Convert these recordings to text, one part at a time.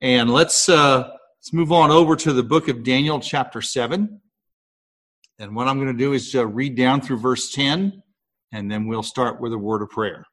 And let's move on over to the book of Daniel, chapter 7. And what I'm going to do is read down through verse 10, and then we'll start with a word of prayer.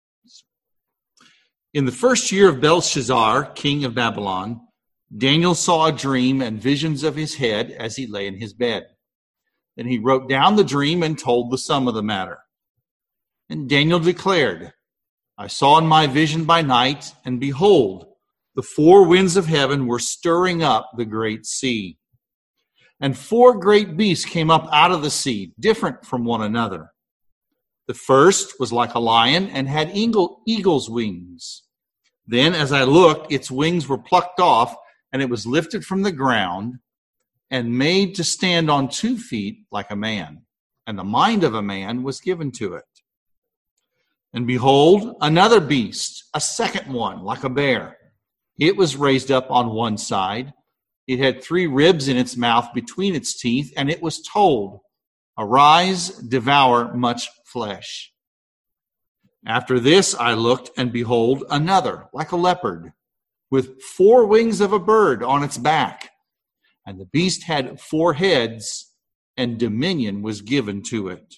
In the first year of Belshazzar, king of Babylon, Daniel saw a dream and visions of his head as he lay in his bed. Then he wrote down the dream and told the sum of the matter. And Daniel declared, I saw in my vision by night, and behold, the four winds of heaven were stirring up the great sea. And four great beasts came up out of the sea, different from one another. The first was like a lion and had eagle's wings. Then, as I looked, its wings were plucked off, and it was lifted from the ground and made to stand on 2 feet like a man. And the mind of a man was given to it. And behold, another beast, a second one, like a bear. It was raised up on one side. It had 3 ribs in its mouth between its teeth, and it was told, Arise, devour much flesh. After this I looked, and behold, another, like a leopard, with 4 wings of a bird on its back. And the beast had 4 heads, and dominion was given to it.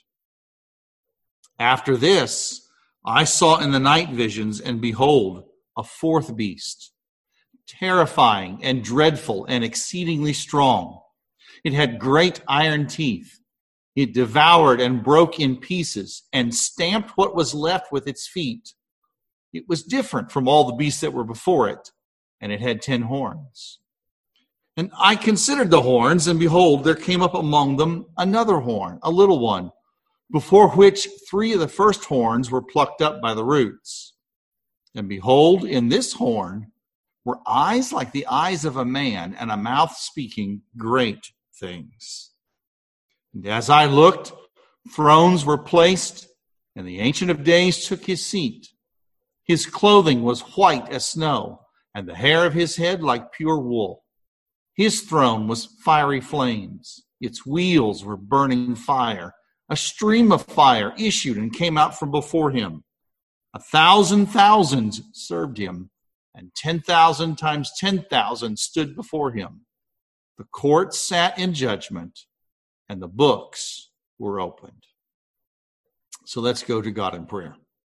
After this I saw in the night visions, and behold, a 4th beast, terrifying and dreadful and exceedingly strong. It had great iron teeth. It devoured and broke in pieces and stamped what was left with its feet. It was different from all the beasts that were before it, and it had 10 horns. And I considered the horns, and behold, there came up among them another horn, a little one, before which 3 of the first horns were plucked up by the roots. And behold, in this horn were eyes like the eyes of a man, and a mouth speaking great things. And as I looked, thrones were placed, and the Ancient of Days took his seat. His clothing was white as snow, and the hair of his head like pure wool. His throne was fiery flames. Its wheels were burning fire. A stream of fire issued and came out from before him. 1,000 thousands served him, and 10,000 times 10,000 stood before him. The court sat in judgment, and the books were opened. So let's go to God in prayer.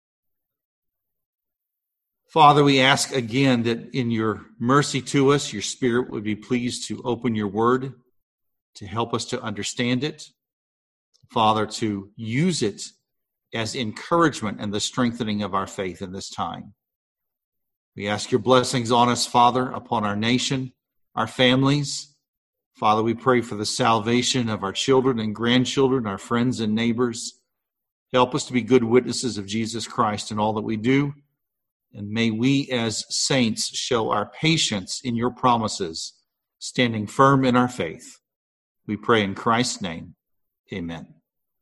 Father, we ask again that in your mercy to us, your Spirit would be pleased to open your word, to help us to understand it. Father, to use it as encouragement and the strengthening of our faith in this time. We ask your blessings on us, Father, upon our nation, our families. Father, we pray for the salvation of our children and grandchildren, our friends and neighbors. Help us to be good witnesses of Jesus Christ in all that we do. And may we as saints show our patience in your promises, standing firm in our faith. We pray in Christ's name. Amen.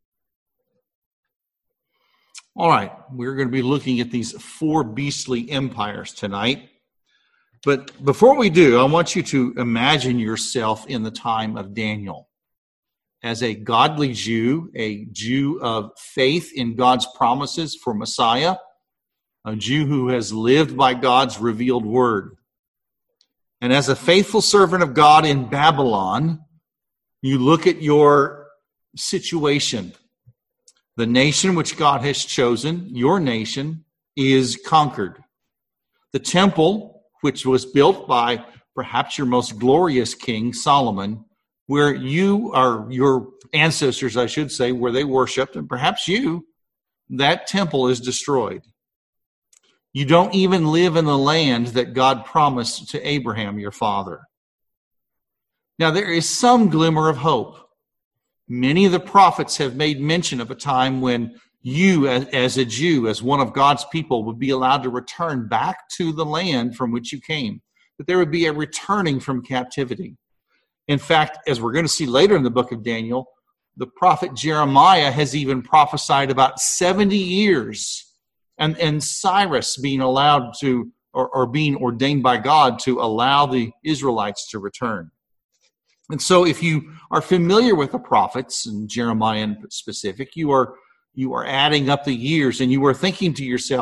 All right, we're going to be looking at these 4 beastly empires tonight. But before we do, I want you to imagine yourself in the time of Daniel as a godly Jew, a Jew of faith in God's promises for Messiah, a Jew who has lived by God's revealed word. And as a faithful servant of God in Babylon, you look at your situation. The nation which God has chosen, your nation, is conquered. The temple, which was built by perhaps your most glorious king, Solomon, where you are, your ancestors, I should say, where they worshiped, and perhaps you, that temple is destroyed. You don't even live in the land that God promised to Abraham, your father. Now, there is some glimmer of hope. Many of the prophets have made mention of a time when you, as a Jew, as one of God's people, would be allowed to return back to the land from which you came. That there would be a returning from captivity. In fact, as we're going to see later in the book of Daniel, the prophet Jeremiah has even prophesied about 70 years and Cyrus being allowed to, or being ordained by God to allow the Israelites to return. And so if you are familiar with the prophets, and Jeremiah in specific, you are adding up the years, and you are thinking to yourself,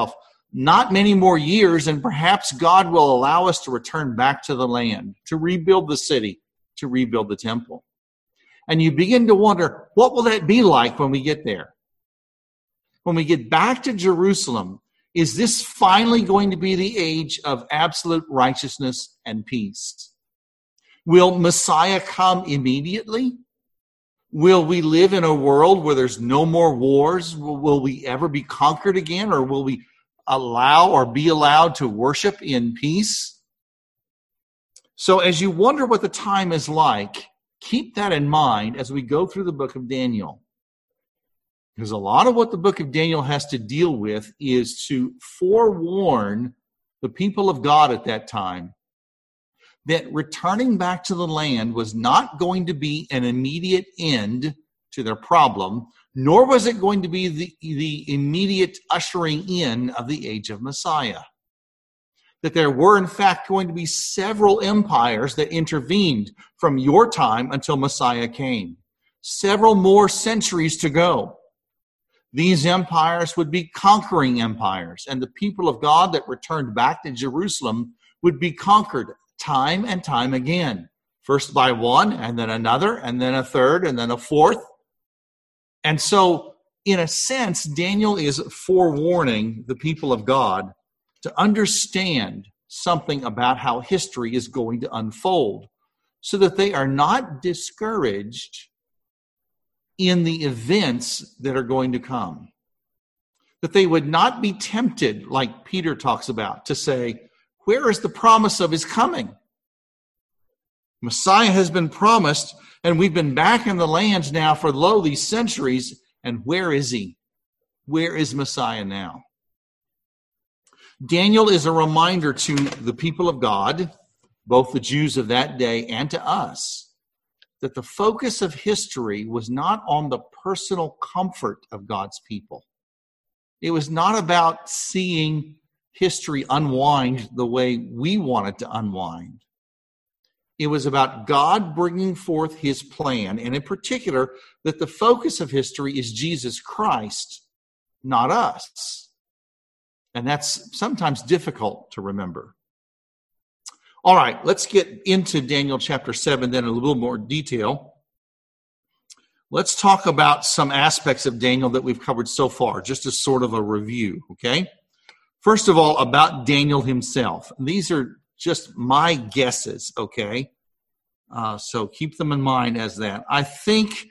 not many more years, and perhaps God will allow us to return back to the land, to rebuild the city, to rebuild the temple. And you begin to wonder, what will that be like when we get there? When we get back to Jerusalem, is this finally going to be the age of absolute righteousness and peace? Will Messiah come immediately? Will we live in a world where there's no more wars? Will we ever be conquered again? Or will we allow or be allowed to worship in peace? So as you wonder what the time is like, keep that in mind as we go through the book of Daniel. Because a lot of what the book of Daniel has to deal with is to forewarn the people of God at that time that returning back to the land was not going to be an immediate end to their problem, nor was it going to be the immediate ushering in of the age of Messiah. That there were, in fact, going to be several empires that intervened from your time until Messiah came. Several more centuries to go. These empires would be conquering empires, and the people of God that returned back to Jerusalem would be conquered time and time again. First by one, and then another, and then a third, and then a fourth. And so, in a sense, Daniel is forewarning the people of God to understand something about how history is going to unfold, so that they are not discouraged in the events that are going to come. That they would not be tempted, like Peter talks about, to say, where is the promise of his coming? Messiah has been promised, and we've been back in the land now for these centuries, and where is he? Where is Messiah now? Daniel is a reminder to the people of God, both the Jews of that day and to us, that the focus of history was not on the personal comfort of God's people. It was not about seeing history unwind the way we want it to unwind. It was about God bringing forth his plan, and in particular, that the focus of history is Jesus Christ, not us. And that's sometimes difficult to remember. All right, let's get into Daniel chapter 7 then in a little more detail. Let's talk about some aspects of Daniel that we've covered so far, just as sort of a review, okay? First of all, about Daniel himself. These are just my guesses, okay? So keep them in mind as that. I think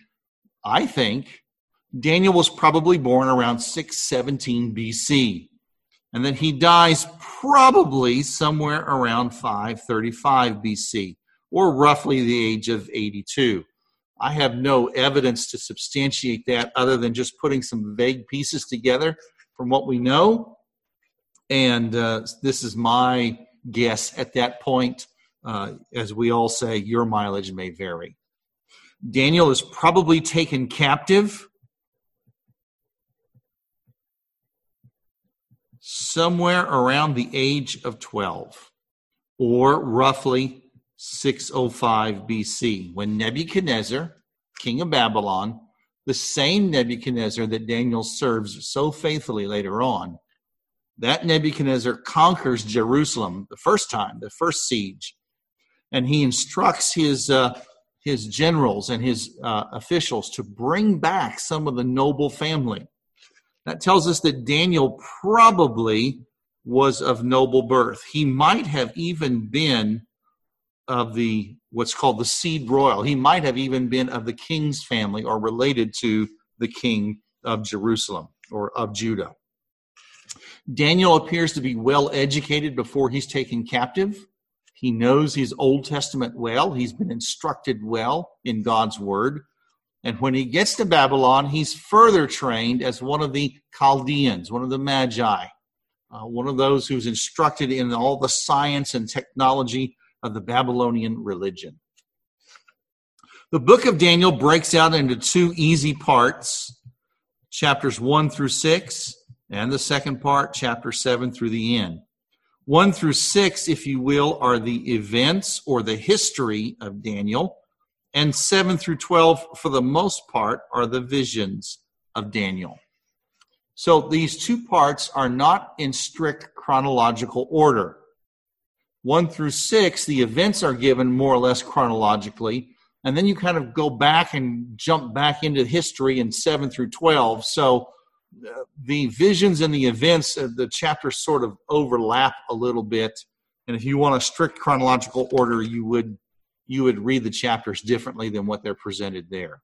Daniel was probably born around 617 BC, and that he dies probably somewhere around 535 BC, or roughly the age of 82. I have no evidence to substantiate that other than just putting some vague pieces together from what we know. And this is my guess at that point. As we all say, your mileage may vary. Daniel is probably taken captive somewhere around the age of 12, or roughly 605 BC, when Nebuchadnezzar, king of Babylon, the same Nebuchadnezzar that Daniel serves so faithfully later on, that Nebuchadnezzar conquers Jerusalem the first time, the first siege, and he instructs his generals and his officials to bring back some of the noble family. That tells us that Daniel probably was of noble birth. He might have even been of what's called the seed royal. He might have even been of the king's family or related to the king of Jerusalem or of Judah. Daniel appears to be well educated before he's taken captive. He knows his Old Testament well. He's been instructed well in God's word. And when he gets to Babylon, he's further trained as one of the Chaldeans, one of the Magi, one of those who's instructed in all the science and technology of the Babylonian religion. The book of Daniel breaks out into two easy parts, chapters 1 through 6, and the second part, chapter 7 through the end. 1 through 6, if you will, are the events or the history of Daniel, and 7 through 12, for the most part, are the visions of Daniel. So these two parts are not in strict chronological order. 1 through 6, the events are given more or less chronologically, and then you kind of go back and jump back into history in 7 through 12. So the visions and the events of the chapters sort of overlap a little bit. And if you want a strict chronological order, you would read the chapters differently than what they're presented there.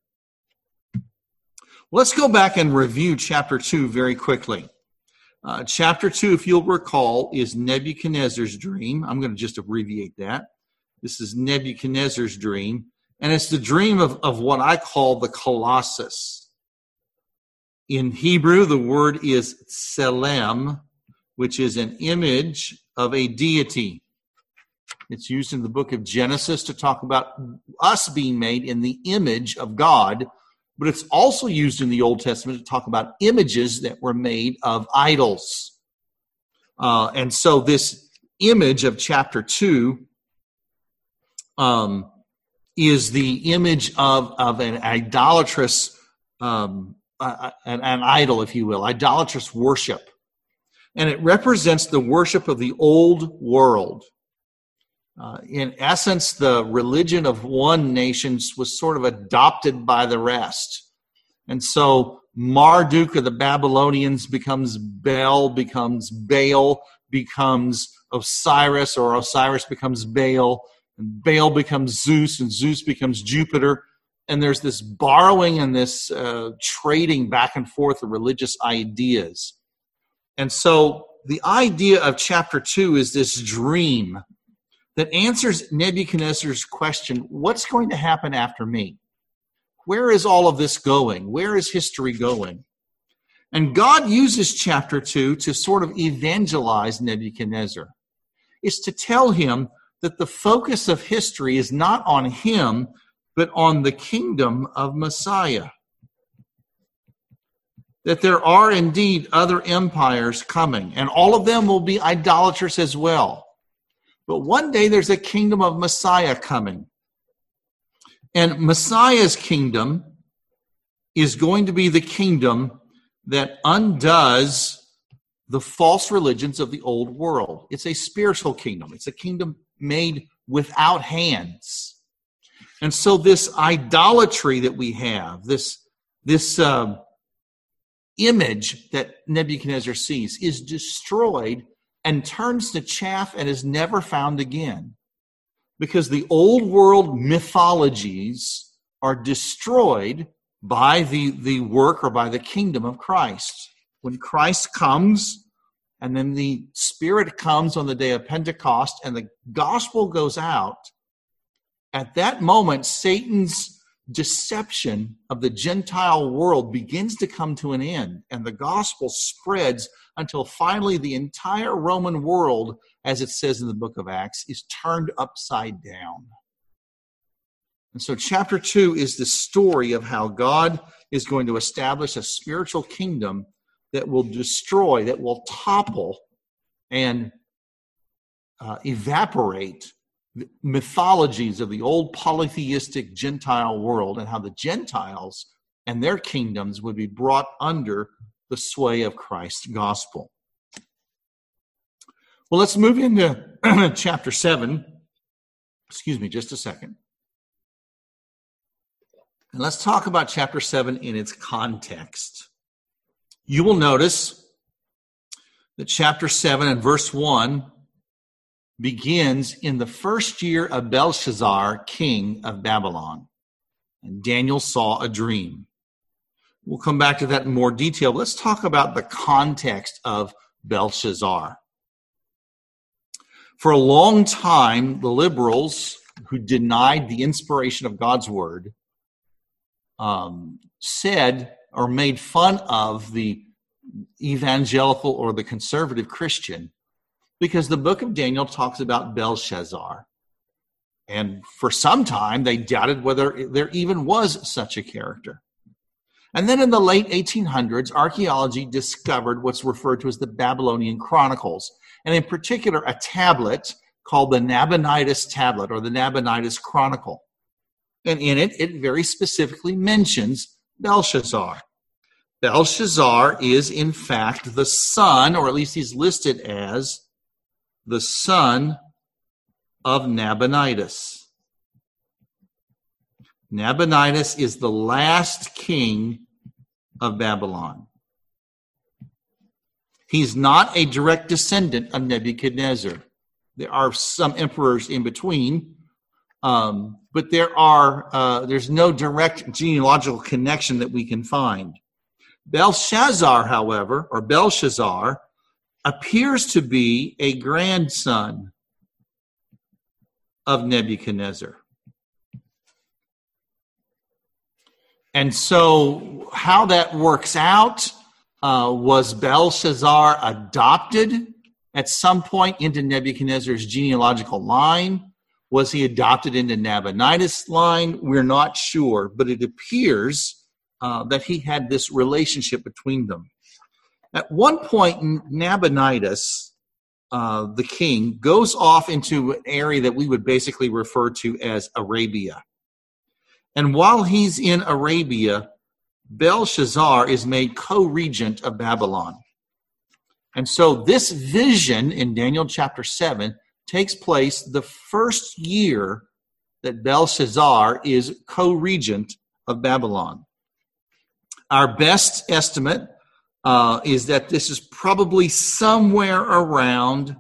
Let's go back and review chapter 2 very quickly. Chapter 2, if you'll recall, is Nebuchadnezzar's dream. I'm going to just abbreviate that. This is Nebuchadnezzar's dream, and it's the dream of what I call the Colossus. In Hebrew, the word is Tselem, which is an image of a deity. It's used in the book of Genesis to talk about us being made in the image of God, but it's also used in the Old Testament to talk about images that were made of idols. And so this image of chapter 2 is the image of an idolatrous, an idol, if you will, idolatrous worship. And it represents the worship of the old world. In essence, the religion of one nation was sort of adopted by the rest. And so Marduk of the Babylonians becomes Bel, becomes Baal, becomes Osiris, or Osiris becomes Baal, and Baal becomes Zeus, and Zeus becomes Jupiter. And there's this borrowing and this trading back and forth of religious ideas. And so the idea of chapter 2 is this dream that answers Nebuchadnezzar's question, what's going to happen after me? Where is all of this going? Where is history going? And God uses chapter 2 to sort of evangelize Nebuchadnezzar. It's to tell him that the focus of history is not on him, but on the kingdom of Messiah. That there are indeed other empires coming, and all of them will be idolatrous as well. But one day there's a kingdom of Messiah coming. And Messiah's kingdom is going to be the kingdom that undoes the false religions of the old world. It's a spiritual kingdom. It's a kingdom made without hands. And so this idolatry that we have, this image that Nebuchadnezzar sees, is destroyed and turns to chaff and is never found again. Because the old world mythologies are destroyed by the work or by the kingdom of Christ. When Christ comes, and then the Spirit comes on the day of Pentecost, and the gospel goes out, at that moment, Satan's deception of the Gentile world begins to come to an end, and the gospel spreads until finally the entire Roman world, as it says in the book of Acts, is turned upside down. And so chapter 2 is the story of how God is going to establish a spiritual kingdom that will destroy, that will topple and evaporate the mythologies of the old polytheistic Gentile world, and how the Gentiles and their kingdoms would be brought under the sway of Christ's gospel. Well, let's move into chapter 7. Excuse me just a second. And let's talk about chapter 7 in its context. You will notice that chapter 7 and verse 1 begins in the first year of Belshazzar, king of Babylon. And Daniel saw a dream. We'll come back to that in more detail. But let's talk about the context of Belshazzar. For a long time, the liberals who denied the inspiration of God's word said or made fun of the evangelical or the conservative Christian, because the book of Daniel talks about Belshazzar. And for some time, they doubted whether there even was such a character. And then in the late 1800s, archaeology discovered what's referred to as the Babylonian Chronicles, and in particular, a tablet called the Nabonidus Tablet, or the Nabonidus Chronicle. And in it, it very specifically mentions Belshazzar. Belshazzar is in fact the son, or at least he's listed as the son of Nabonidus. Nabonidus is the last king of Babylon. He's not a direct descendant of Nebuchadnezzar. There are some emperors in between, but there's no direct genealogical connection that we can find. Belshazzar, however, or Belshazzar, appears to be a grandson of Nebuchadnezzar. And so how that works out, was Belshazzar adopted at some point into Nebuchadnezzar's genealogical line? Was he adopted into Nabonidus' line? We're not sure, but it appears that he had this relationship between them. At one point, Nabonidus, the king, goes off into an area that we would basically refer to as Arabia. And while he's in Arabia, Belshazzar is made co-regent of Babylon. And so this vision in Daniel chapter 7 takes place the first year that Belshazzar is co-regent of Babylon. Our best estimate is that this is probably somewhere around,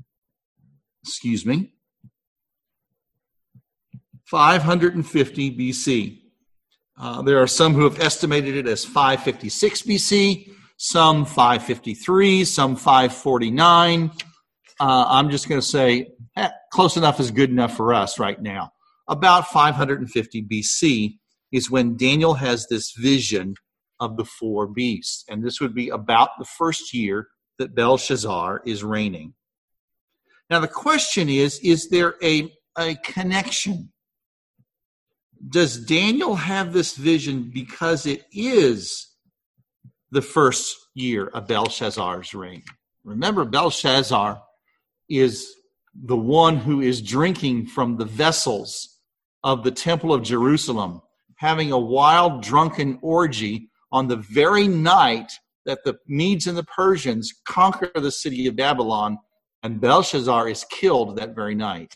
550 BC. There are some who have estimated it as 556 BC, some 553, some 549. I'm just going to say close enough is good enough for us right now. About 550 BC is when Daniel has this vision of the four beasts. And this would be about the first year that Belshazzar is reigning. Now the question is there a connection? Does Daniel have this vision because it is the first year of Belshazzar's reign? Remember, Belshazzar is the one who is drinking from the vessels of the Temple of Jerusalem, having a wild, drunken orgy on the very night that the Medes and the Persians conquer the city of Babylon, and Belshazzar is killed that very night.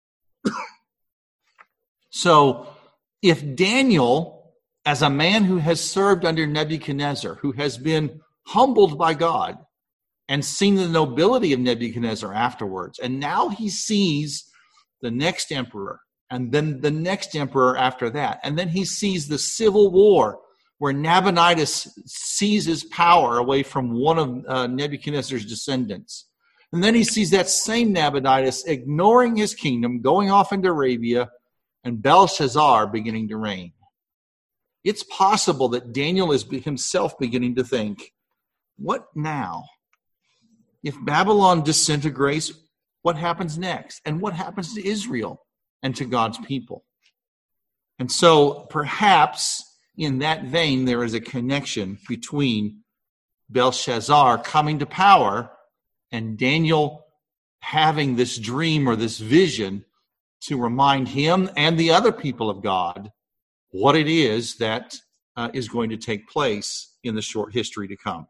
So, if Daniel, as a man who has served under Nebuchadnezzar, who has been humbled by God and seen the nobility of Nebuchadnezzar afterwards, and now he sees the next emperor, and then the next emperor after that, and then he sees the civil war where Nabonidus seizes power away from one of Nebuchadnezzar's descendants. And then he sees that same Nabonidus ignoring his kingdom, going off into Arabia, and Belshazzar beginning to reign. It's possible that Daniel is himself beginning to think, what now? If Babylon disintegrates, what happens next? And what happens to Israel and to God's people? And so perhaps in that vein, there is a connection between Belshazzar coming to power and Daniel having this dream or this vision to remind him and the other people of God what it is that is going to take place in the short history to come.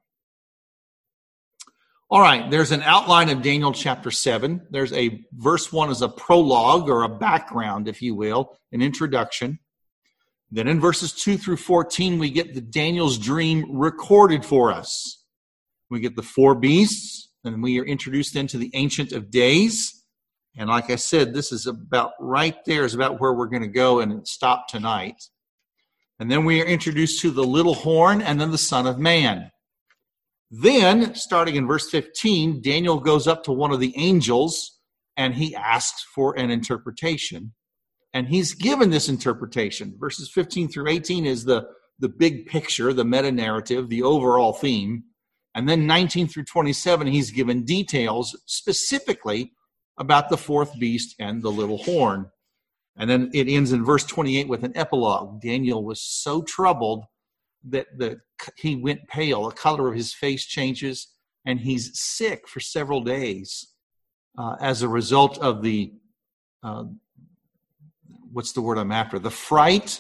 All right, there's an outline of Daniel chapter 7. There's a verse 1 is a prologue or a background, if you will, an introduction. Then in verses 2 through 14, we get the Daniel's dream recorded for us. We get the four beasts, and we are introduced into the Ancient of Days. And like I said, this is about right there is about where we're going to go and stop tonight. And then we are introduced to the little horn and then the Son of Man. Then, starting in verse 15, Daniel goes up to one of the angels and he asks for an interpretation. And he's given this interpretation. Verses 15 through 18 is the big picture, the meta-narrative, the overall theme. And then 19 through 27, he's given details specifically about the fourth beast and the little horn. And then it ends in verse 28 with an epilogue. Daniel was so troubled that he went pale. The color of his face changes, and he's sick for several days as a result of the, what's the word I'm after? The fright,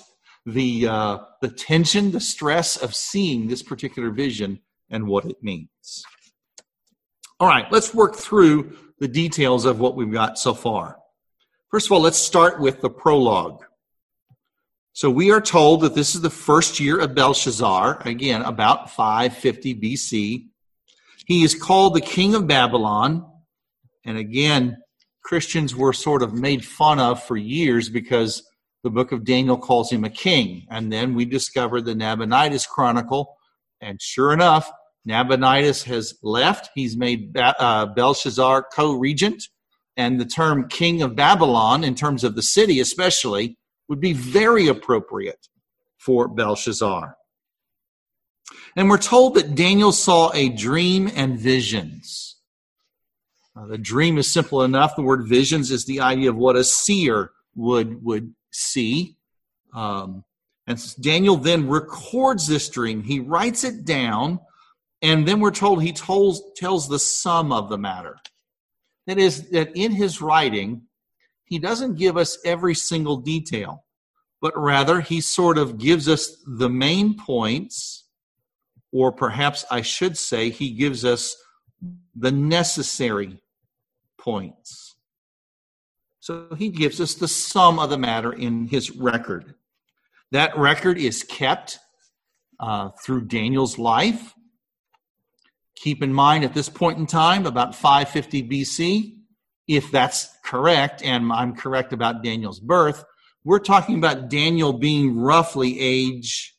the tension, the stress of seeing this particular vision and what it means. All right, let's work through the details of what we've got so far. First of all, let's start with the prologue. So we are told that this is the first year of Belshazzar, again, about 550 BC. He is called the king of Babylon. And again, Christians were sort of made fun of for years because the book of Daniel calls him a king. And then we discovered the Nabonidus Chronicle. And sure enough, Nabonidus has left. He's made Belshazzar co-regent. And the term king of Babylon, in terms of the city especially, would be very appropriate for Belshazzar. And we're told that Daniel saw a dream and visions. The dream is simple enough. The word visions is the idea of what a seer would see. And Daniel then records this dream. He writes it down, and then we're told he tells the sum of the matter. That is, that in his writing, he doesn't give us every single detail, but rather he sort of gives us the main points, or perhaps I should say he gives us the necessary points. So he gives us the sum of the matter in his record. That record is kept through Daniel's life. Keep in mind at this point in time, about 550 BC, if that's correct, and I'm correct about Daniel's birth, we're talking about Daniel being roughly age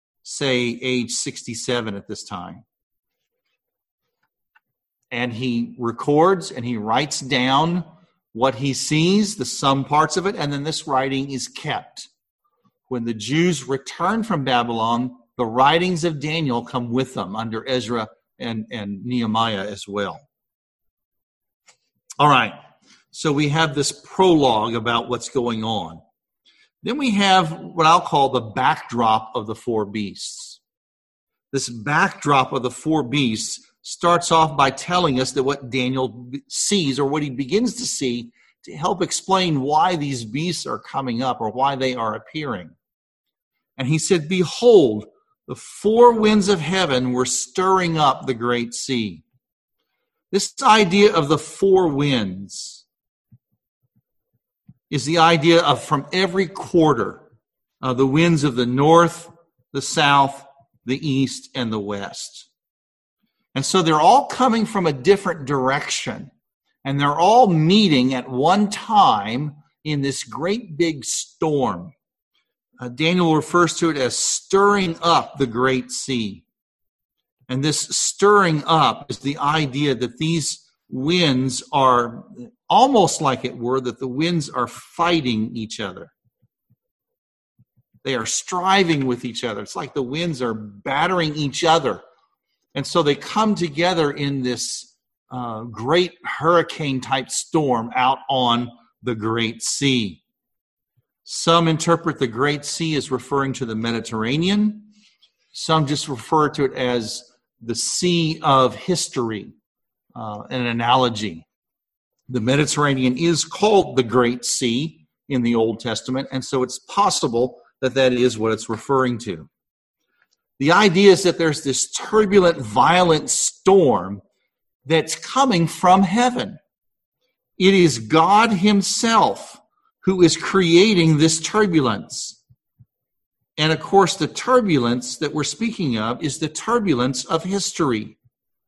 67 at this time. And he records and he writes down what he sees, the some parts of it, and then this writing is kept. When the Jews return from Babylon, the writings of Daniel come with them under Ezra and Nehemiah as well. All right, so we have this prologue about what's going on. Then we have what I'll call the backdrop of the four beasts. This backdrop of the four beasts starts off by telling us that what Daniel sees, or what he begins to see, to help explain why these beasts are coming up or why they are appearing. And he said, "Behold, the four winds of heaven were stirring up the great sea." This idea of the four winds is the idea of from every quarter, the winds of the north, the south, the east, and the west. And so they're all coming from a different direction, and they're all meeting at one time in this great big storm. Daniel refers to it as stirring up the great sea. And this stirring up is the idea that these winds are almost like it were, that the winds are fighting each other. They are striving with each other. It's like the winds are battering each other. And so they come together in this great hurricane-type storm out on the great sea. Some interpret the great sea as referring to the Mediterranean. Some just refer to it as the sea of history, an analogy. The Mediterranean is called the Great Sea in the Old Testament, and so it's possible that that is what it's referring to. The idea is that there's this turbulent, violent storm that's coming from heaven. It is God himself who is creating this turbulence. And of course, the turbulence that we're speaking of is the turbulence of history.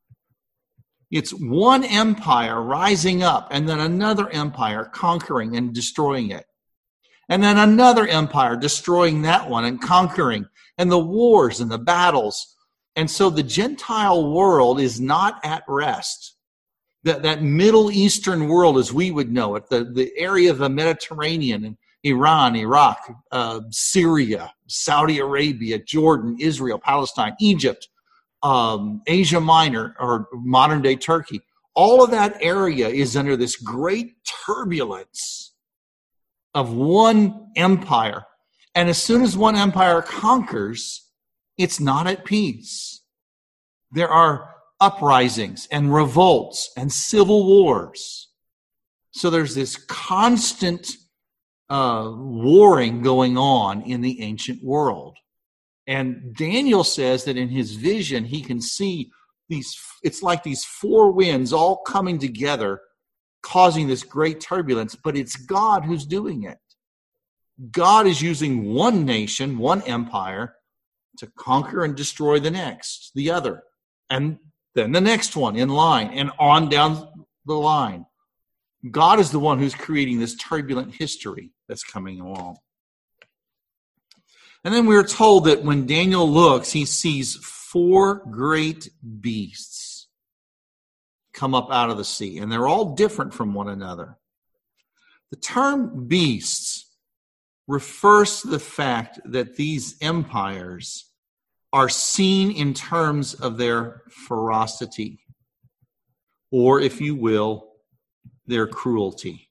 It's one empire rising up, and then another empire conquering and destroying it. And then another empire destroying that one and conquering, and the wars and the battles. And so the Gentile world is not at rest. That Middle Eastern world, as we would know it, the area of the Mediterranean and Iran, Iraq, Syria, Saudi Arabia, Jordan, Israel, Palestine, Egypt, Asia Minor, or modern-day Turkey, all of that area is under this great turbulence of one empire. And as soon as one empire conquers, it's not at peace. There are uprisings and revolts and civil wars. So there's this constant warring going on in the ancient world. And Daniel says that in his vision, he can see it's like these four winds all coming together, causing this great turbulence, but it's God who's doing it. God is using one nation, one empire, to conquer and destroy the other, and then the next one in line, and on down the line. God is the one who's creating this turbulent history that's coming along. And then we're told that when Daniel looks, he sees four great beasts come up out of the sea, and they're all different from one another. The term beasts refers to the fact that these empires are seen in terms of their ferocity, or, if you will, their cruelty.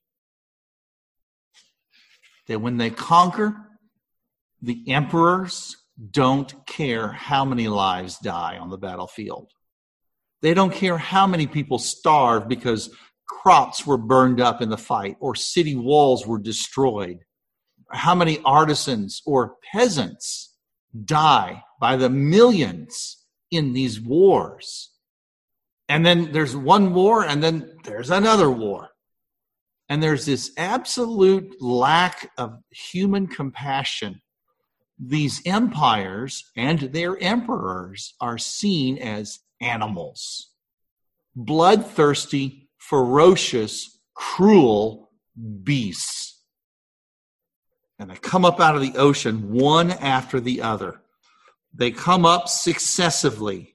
That when they conquer, the emperors don't care how many lives die on the battlefield. They don't care how many people starve because crops were burned up in the fight or city walls were destroyed. How many artisans or peasants die by the millions in these wars. And then there's one war, and then there's another war. And there's this absolute lack of human compassion. These empires and their emperors are seen as animals. Bloodthirsty, ferocious, cruel beasts. And they come up out of the ocean one after the other. They come up successively.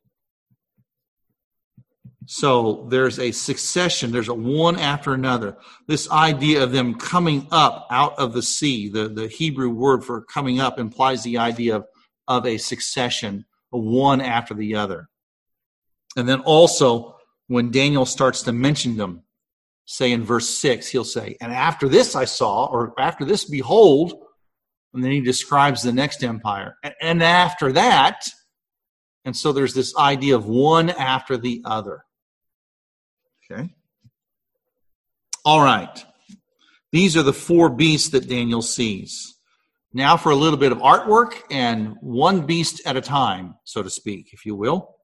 So there's a succession, there's a one after another. This idea of them coming up out of the sea, the Hebrew word for coming up implies the idea of a succession, a one after the other. And then also, when Daniel starts to mention them, say in verse 6, he'll say, and after this I saw, or after this behold, and then he describes the next empire. And after that, and so there's this idea of one after the other. Okay. All right. These are the four beasts that Daniel sees. Now for a little bit of artwork and one beast at a time, so to speak, if you will.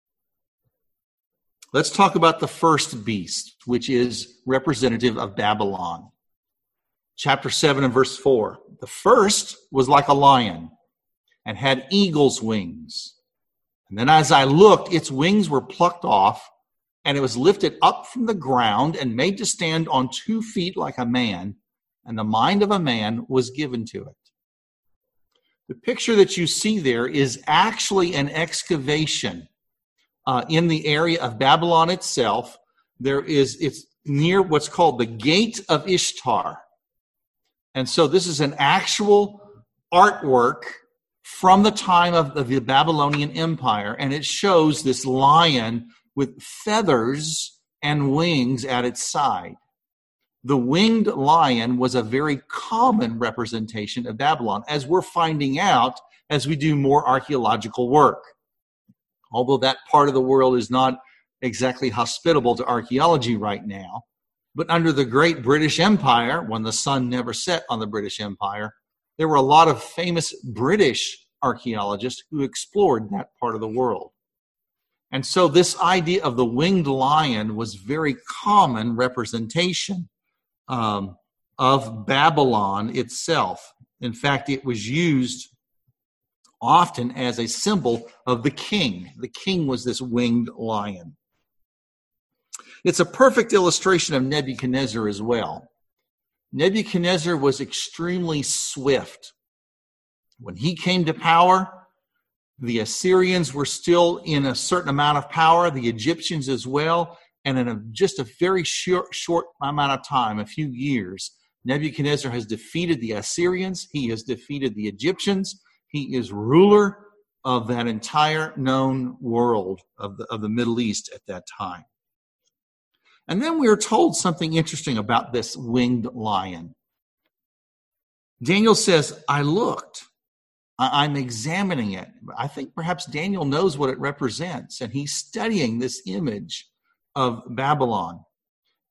Let's talk about the first beast, which is representative of Babylon. Chapter 7 and verse 4. The first was like a lion and had eagle's wings. And then as I looked, its wings were plucked off, and it was lifted up from the ground and made to stand on 2 feet like a man, and the mind of a man was given to it. The picture that you see there is actually an excavation in the area of Babylon itself. It's near what's called the Gate of Ishtar. And so this is an actual artwork from the time of the Babylonian Empire, and it shows this lion with feathers and wings at its side. The winged lion was a very common representation of Babylon, as we're finding out as we do more archaeological work. Although that part of the world is not exactly hospitable to archaeology right now, but under the great British Empire, when the sun never set on the British Empire, there were a lot of famous British archaeologists who explored that part of the world. And so this idea of the winged lion was very common representation of Babylon itself. In fact, it was used often as a symbol of the king. The king was this winged lion. It's a perfect illustration of Nebuchadnezzar as well. Nebuchadnezzar was extremely swift. When he came to power, the Assyrians were still in a certain amount of power, the Egyptians as well, and in just a very short amount of time, a few years, Nebuchadnezzar has defeated the Assyrians, he has defeated the Egyptians, he is ruler of that entire known world of the Middle East at that time. And then we are told something interesting about this winged lion. Daniel says, I looked. I'm examining it. I think perhaps Daniel knows what it represents, and he's studying this image of Babylon.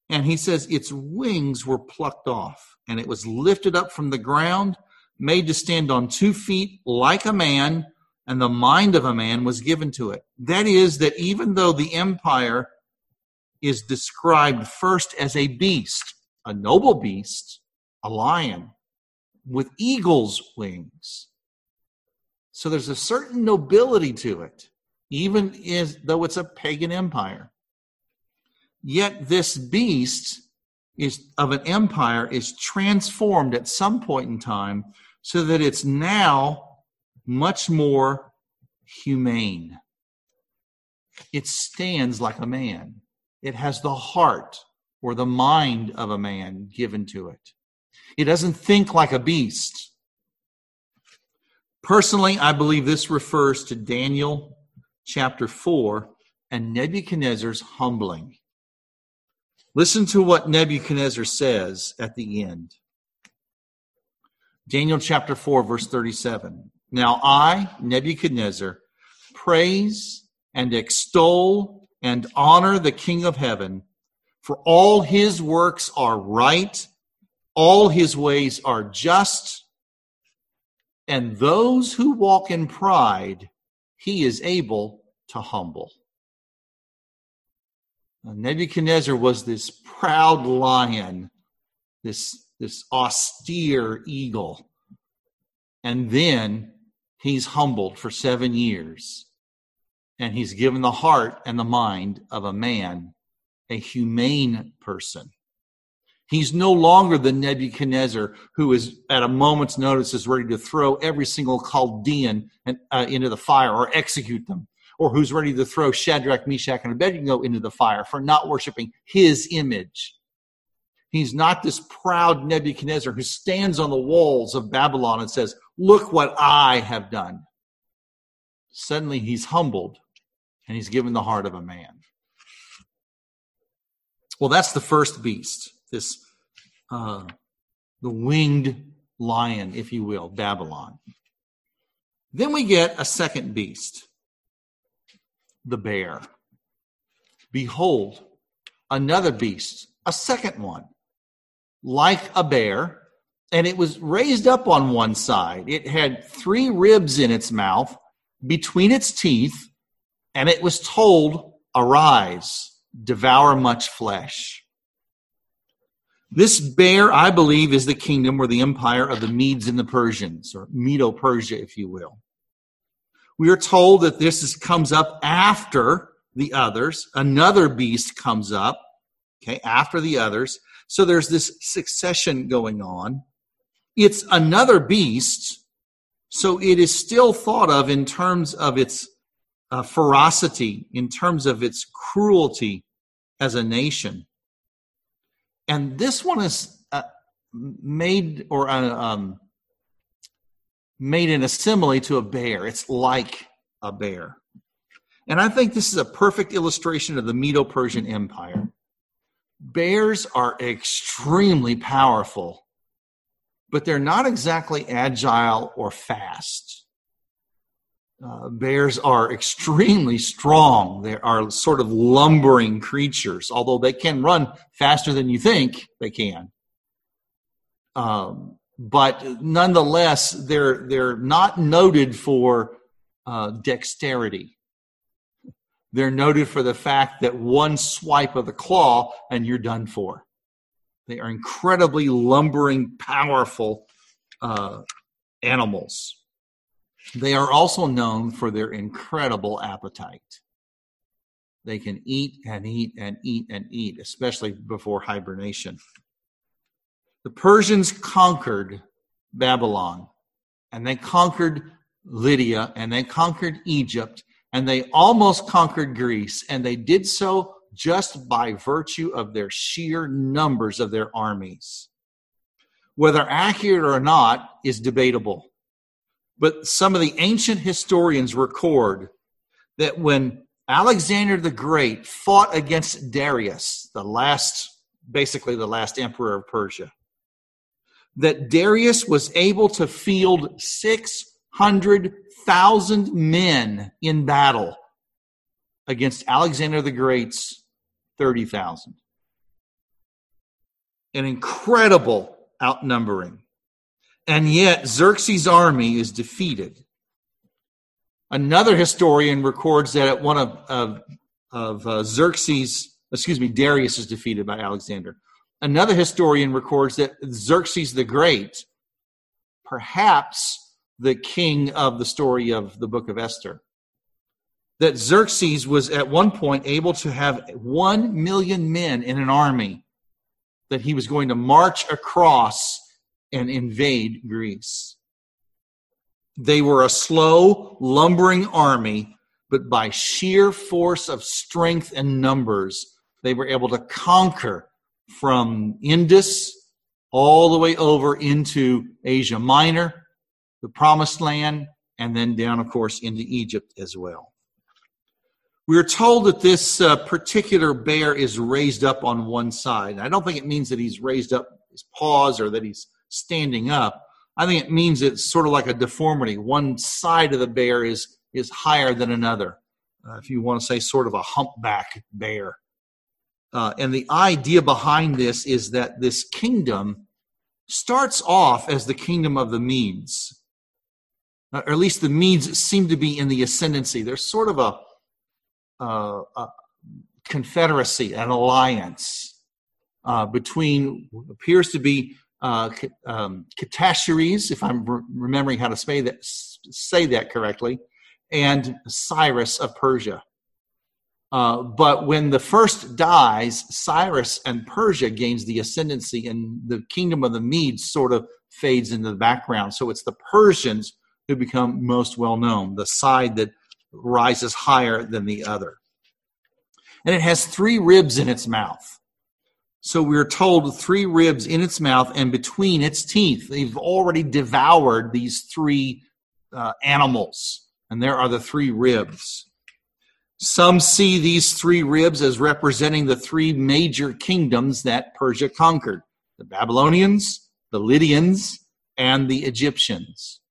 And he says its wings were plucked off, and it was lifted up from the ground, made to stand on 2 feet like a man, and the mind of a man was given to it. That is, that even though the empire is described first as a beast, a noble beast, a lion, with eagle's wings. So there's a certain nobility to it, even though it's a pagan empire. Yet this beast of an empire is transformed at some point in time so that it's now much more humane. It stands like a man. It has the heart or the mind of a man given to it. It doesn't think like a beast. Personally, I believe this refers to Daniel chapter 4 and Nebuchadnezzar's humbling. Listen to what Nebuchadnezzar says at the end. Daniel chapter 4, verse 37. Now I, Nebuchadnezzar, praise and extol and honor the King of heaven, for all his works are right, all his ways are just, and those who walk in pride, he is able to humble. Now, Nebuchadnezzar was this proud lion, this austere eagle. And then he's humbled for 7 years. And he's given the heart and the mind of a man, a humane person. He's no longer the Nebuchadnezzar who is at a moment's notice is ready to throw every single Chaldean into the fire or execute them, or who's ready to throw Shadrach, Meshach, and Abednego into the fire for not worshiping his image. He's not this proud Nebuchadnezzar who stands on the walls of Babylon and says, "Look what I have done." Suddenly he's humbled and he's given the heart of a man. Well, that's the first beast, the winged lion, if you will, Babylon. Then we get a second beast, the bear. Behold, another beast, a second one, like a bear, and it was raised up on one side. It had 3 ribs in its mouth, between its teeth, and it was told, "Arise, devour much flesh." This bear, I believe, is the kingdom or the empire of the Medes and the Persians, or Medo-Persia, if you will. We are told that this comes up after the others. Another beast comes up, after the others. So there's this succession going on. It's another beast, so it is still thought of in terms of its ferocity, in terms of its cruelty as a nation. And this one is made in a simile to a bear. It's like a bear. And I think this is a perfect illustration of the Medo-Persian Empire. Bears are extremely powerful, but they're not exactly agile or fast. Bears are extremely strong. They are sort of lumbering creatures, although they can run faster than you think they can. But nonetheless, they're not noted for dexterity. They're noted for the fact that one swipe of the claw and you're done for. They are incredibly lumbering, powerful animals. They are also known for their incredible appetite. They can eat and eat and eat and eat, especially before hibernation. The Persians conquered Babylon, and they conquered Lydia, and they conquered Egypt, and they almost conquered Greece, and they did so just by virtue of their sheer numbers of their armies. Whether accurate or not is debatable. But some of the ancient historians record that when Alexander the Great fought against Darius, the last emperor of Persia, that Darius was able to field 600,000 men in battle against Alexander the Great's 30,000. an incredible outnumbering. And yet Xerxes' army is defeated. Another historian records that at one of Darius is defeated by Alexander. Another historian records that Xerxes the Great, perhaps the king of the story of the book of Esther, that Xerxes was at one point able to have 1 million men in an army that he was going to march across and invade Greece. They were a slow, lumbering army, but by sheer force of strength and numbers, they were able to conquer from Indus all the way over into Asia Minor, the Promised Land, and then down, of course, into Egypt as well. We are told that this particular bear is raised up on one side. I don't think it means that he's raised up his paws or that he's standing up. I think it means it's sort of like a deformity. One side of the bear is higher than another. If you want to say sort of a humpback bear. And the idea behind this is that this kingdom starts off as the kingdom of the Medes. Or at least the Medes seem to be in the ascendancy. There's sort of a confederacy, an alliance between what appears to be Cataxares, if I'm remembering how to say that correctly, and Cyrus of Persia. But when the first dies, Cyrus and Persia gains the ascendancy, and the kingdom of the Medes sort of fades into the background. So it's the Persians who become most well known, the side that rises higher than the other. And it has 3 ribs in its mouth. So we're told 3 ribs in its mouth and between its teeth. They've already devoured these 3 animals, and there are the 3 ribs. Some see these 3 ribs as representing the 3 major kingdoms that Persia conquered: the Babylonians, the Lydians, and the Egyptians.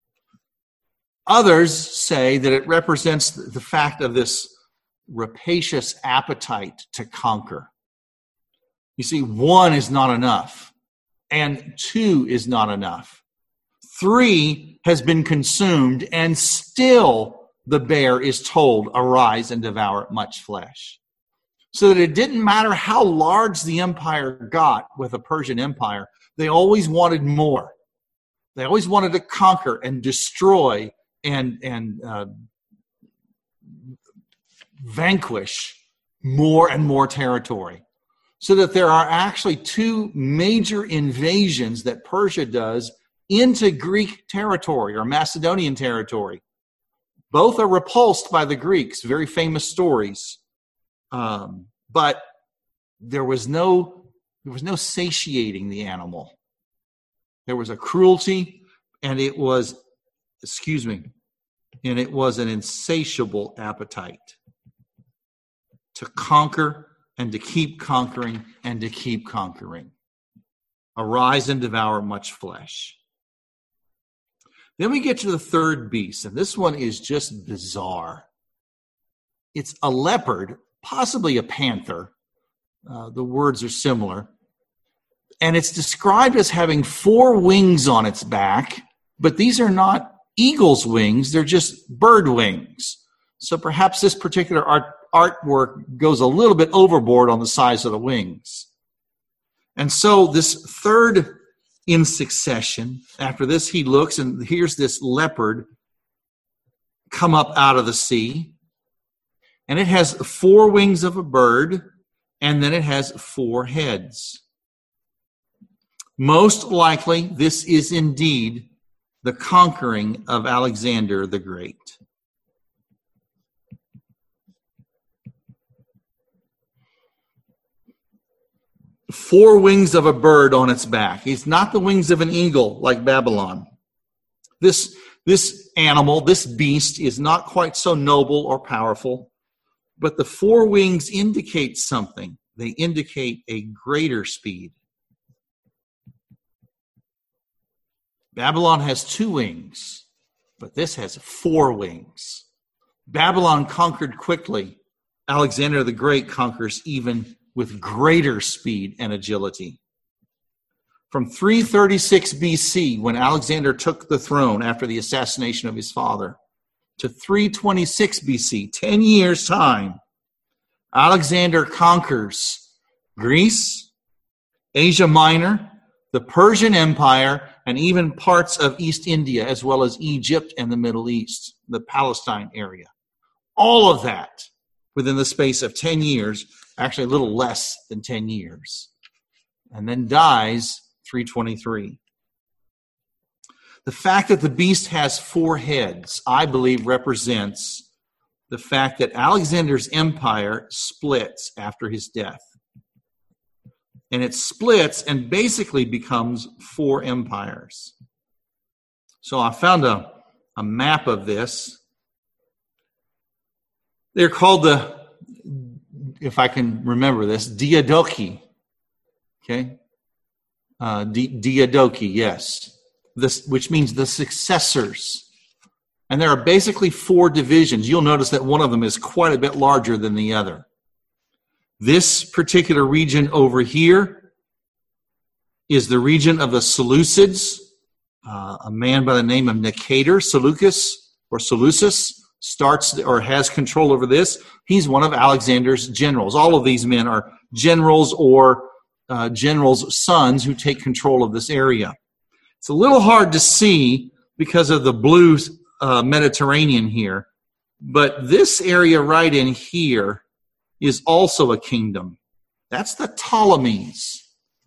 Others say that it represents the fact of this rapacious appetite to conquer. You see, 1 is not enough, and 2 is not enough. 3 has been consumed, and still the bear is told, "Arise and devour much flesh." So that it didn't matter how large the empire got with the Persian Empire, they always wanted more. They always wanted to conquer and destroy and vanquish more and more territory. So that there are actually 2 major invasions that Persia does into Greek territory or Macedonian territory. Both are repulsed by the Greeks, very famous stories. But there was no satiating the animal. There was a cruelty, and it was an insatiable appetite to conquer and to keep conquering and to keep conquering. Arise and devour much flesh. Then we get to the 3rd beast, and this one is just bizarre. It's a leopard, possibly a panther. The words are similar. And it's described as having 4 wings on its back, but these are not eagle's wings, they're just bird wings. So perhaps this particular artwork goes a little bit overboard on the size of the wings. And so this 3rd in succession, after this he looks, and here's this leopard come up out of the sea. And it has 4 wings of a bird, and then it has 4 heads. Most likely, this is indeed the conquering of Alexander the Great. Four wings of a bird on its back. It's not the wings of an eagle like Babylon. This animal, this beast, is not quite so noble or powerful, but the 4 wings indicate something. They indicate a greater speed. Babylon has 2 wings, but this has 4 wings. Babylon conquered quickly. Alexander the Great conquers even with greater speed and agility. From 336 BC, when Alexander took the throne after the assassination of his father, to 326 BC, 10 years' time, Alexander conquers Greece, Asia Minor, the Persian Empire, and even parts of East India, as well as Egypt and the Middle East, the Palestine area. All of that within the space of 10 years, actually a little less than 10 years, and then dies 323. The fact that the beast has 4 heads, I believe, represents the fact that Alexander's empire splits after his death. And it splits and basically becomes 4 empires. So I found a map of this. They're called the, if I can remember this, Diadochi. Okay? Diadochi, yes. This, which means the successors. And there are basically 4 divisions. You'll notice that one of them is quite a bit larger than the other. This particular region over here is the region of the Seleucids. A man by the name of Nicator, Seleucus, starts or has control over this. He's one of Alexander's generals. All of these men are generals or generals' sons who take control of this area. It's a little hard to see because of the blue Mediterranean here, but this area right in here is also a kingdom. That's the Ptolemies.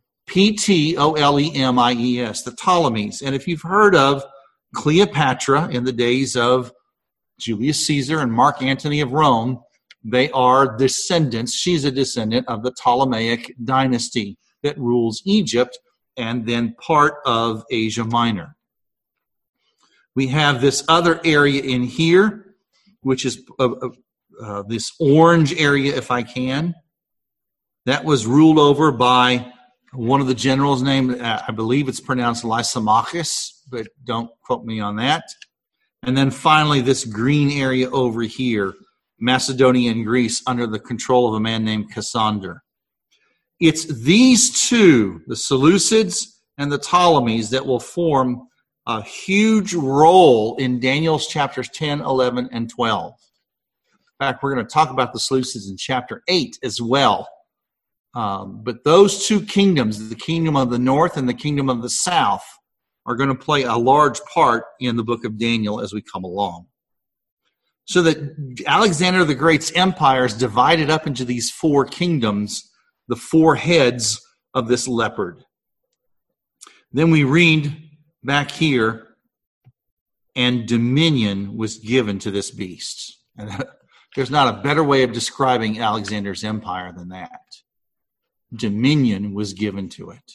Ptolemies, the Ptolemies. And if you've heard of Cleopatra in the days of Julius Caesar and Mark Antony of Rome, they are descendants. She's a descendant of the Ptolemaic dynasty that rules Egypt and then part of Asia Minor. We have this other area in here, which is this orange area, if I can. That was ruled over by one of the generals named, I believe it's pronounced Lysimachus, but don't quote me on that. And then finally, this green area over here, Macedonia and Greece, under the control of a man named Cassander. It's these two, the Seleucids and the Ptolemies, that will form a huge role in Daniel's chapters 10, 11, and 12. In fact, we're going to talk about the Seleucids in chapter 8 as well. But those two kingdoms, the kingdom of the north and the kingdom of the south, are going to play a large part in the book of Daniel as we come along. So that Alexander the Great's empire is divided up into these 4 kingdoms, the 4 heads of this leopard. Then we read back here, and dominion was given to this beast. And there's not a better way of describing Alexander's empire than that. Dominion was given to it.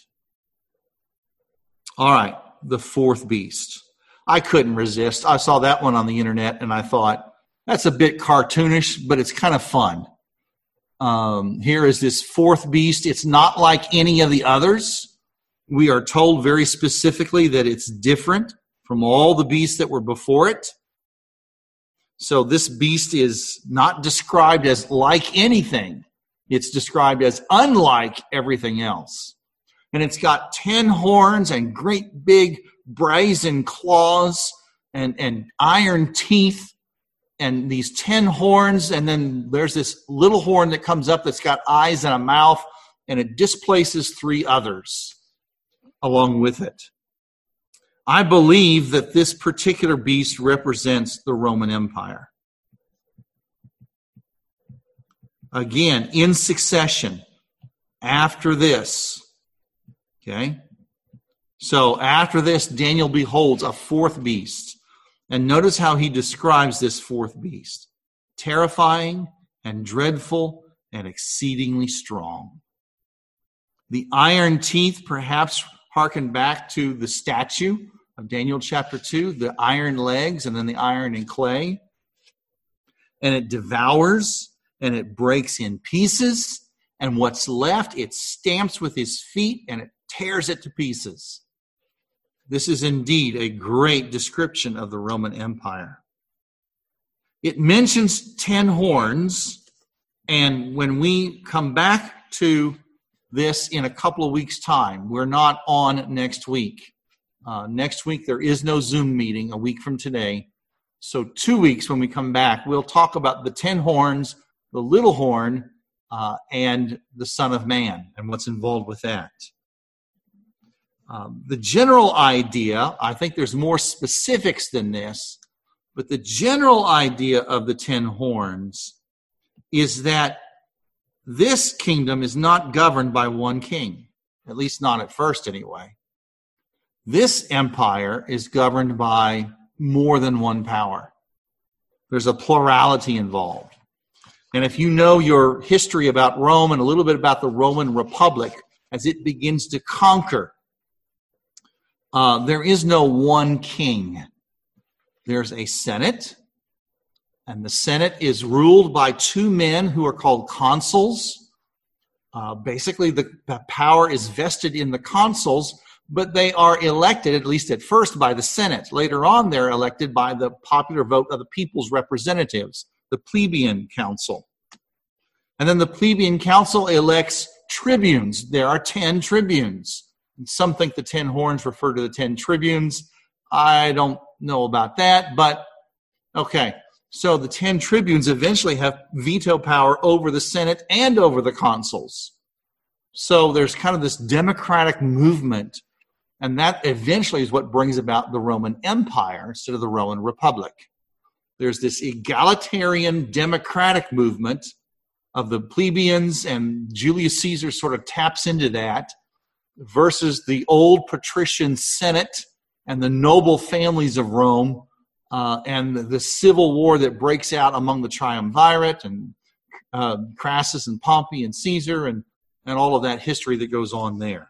All right, the 4th beast. I couldn't resist. I saw that one on the internet and I thought, that's a bit cartoonish, but it's kind of fun. Here is this 4th beast. It's not like any of the others. We are told very specifically that it's different from all the beasts that were before it. So this beast is not described as like anything. It's described as unlike everything else. And it's got 10 horns and great big brazen claws and iron teeth and these 10 horns. And then there's this little horn that comes up that's got eyes and a mouth, and it displaces 3 others along with it. I believe that this particular beast represents the Roman Empire. Again, in succession, after this. Okay? So after this, Daniel beholds a 4th beast. And notice how he describes this 4th beast. Terrifying and dreadful and exceedingly strong. The iron teeth perhaps harken back to the statue of Daniel chapter 2, the iron legs and then the iron and clay. And it devours and it breaks in pieces, and what's left it stamps with his feet and it tears it to pieces. This is indeed a great description of the Roman Empire. It mentions 10 horns, and when we come back to this in a couple of weeks' time. We're not on next week. Next week, there is no Zoom meeting a week from today. So 2 weeks when we come back, we'll talk about the 10 horns, the little horn, and the Son of Man and what's involved with that. The general idea, I think there's more specifics than this, but the general idea of the 10 horns is that this kingdom is not governed by one king, at least not at first anyway. This empire is governed by more than one power. There's a plurality involved. And if you know your history about Rome and a little bit about the Roman Republic, as it begins to conquer, there is no one king. There's a Senate, and the Senate is ruled by two men who are called consuls. Basically, the power is vested in the consuls, but they are elected, at least at first, by the Senate. Later on, they're elected by the popular vote of the people's representatives, the plebeian council. And then the plebeian council elects tribunes. There are 10 tribunes. And some think the 10 horns refer to the 10 tribunes. I don't know about that, but okay. So the 10 tribunes eventually have veto power over the Senate and over the consuls. So there's kind of this democratic movement, and that eventually is what brings about the Roman Empire instead of the Roman Republic. There's this egalitarian democratic movement of the plebeians, and Julius Caesar sort of taps into that, versus the old patrician Senate and the noble families of Rome, and the civil war that breaks out among the triumvirate and Crassus and Pompey and Caesar and all of that history that goes on there.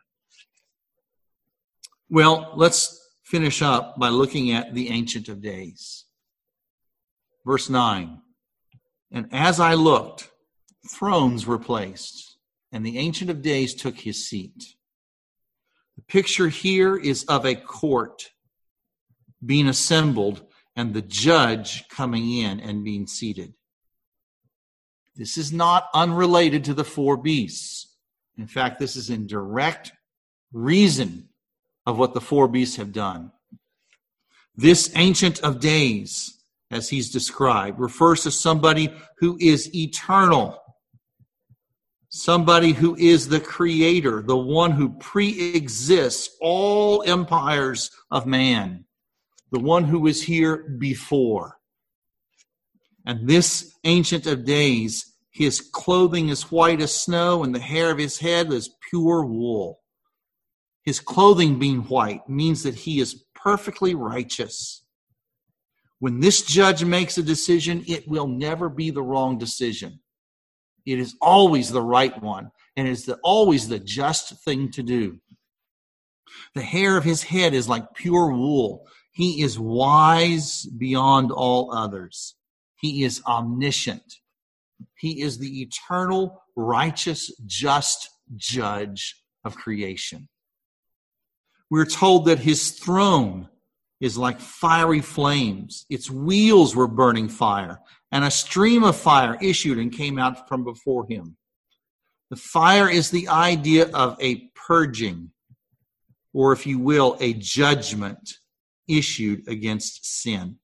Well, let's finish up by looking at the Ancient of Days. Verse 9, and as I looked, thrones were placed, and the Ancient of Days took his seat. The picture here is of a court being assembled and the judge coming in and being seated. This is not unrelated to the four beasts. In fact, this is in direct reason of what the four beasts have done. This Ancient of Days, as he's described, refers to somebody who is eternal. Somebody who is the creator, the one who pre-exists all empires of man, the one who was here before. And this Ancient of Days, his clothing is white as snow, and the hair of his head is pure wool. His clothing being white means that he is perfectly righteous. When this judge makes a decision, it will never be the wrong decision. It is always the right one, and it is always the just thing to do. The hair of his head is like pure wool. He is wise beyond all others. He is omniscient. He is the eternal, righteous, just judge of creation. We're told that his throne is like fiery flames. Its wheels were burning fire, and a stream of fire issued and came out from before him. The fire is the idea of a purging, or if you will, a judgment issued against sin.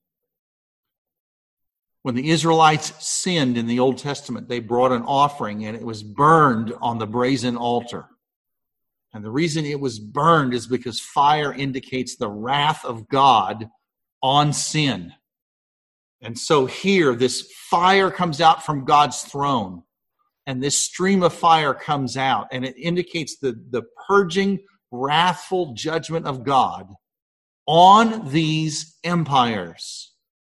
When the Israelites sinned in the Old Testament, they brought an offering and it was burned on the brazen altar. And the reason it was burned is because fire indicates the wrath of God on sin. And so here, this fire comes out from God's throne, and this stream of fire comes out, and it indicates the purging, wrathful judgment of God on these empires.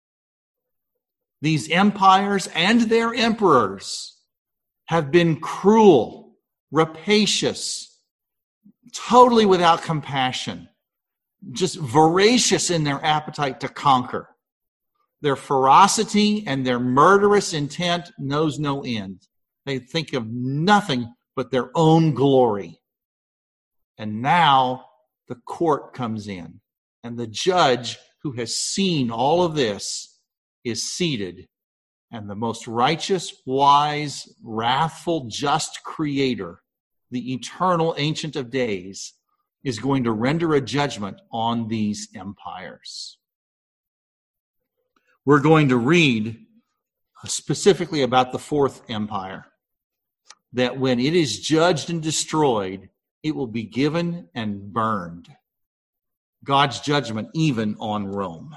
These empires and their emperors have been cruel, rapacious, totally without compassion, just voracious in their appetite to conquer. Their ferocity and their murderous intent knows no end. They think of nothing but their own glory. And now the court comes in, and the judge who has seen all of this is seated, and the most righteous, wise, wrathful, just creator the eternal Ancient of Days, is going to render a judgment on these empires. We're going to read specifically about the fourth empire, that when it is judged and destroyed, it will be given and burned. God's judgment even on Rome.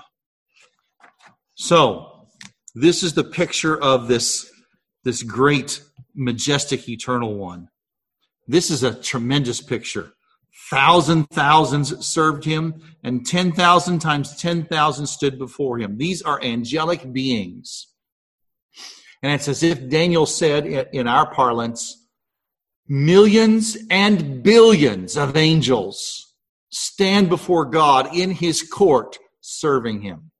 So, this is the picture of this great, majestic, eternal one. This is a tremendous picture. Thousands served him, and 10,000 times 10,000 stood before him. These are angelic beings. And it's as if Daniel said in our parlance, millions and billions of angels stand before God in his court serving him.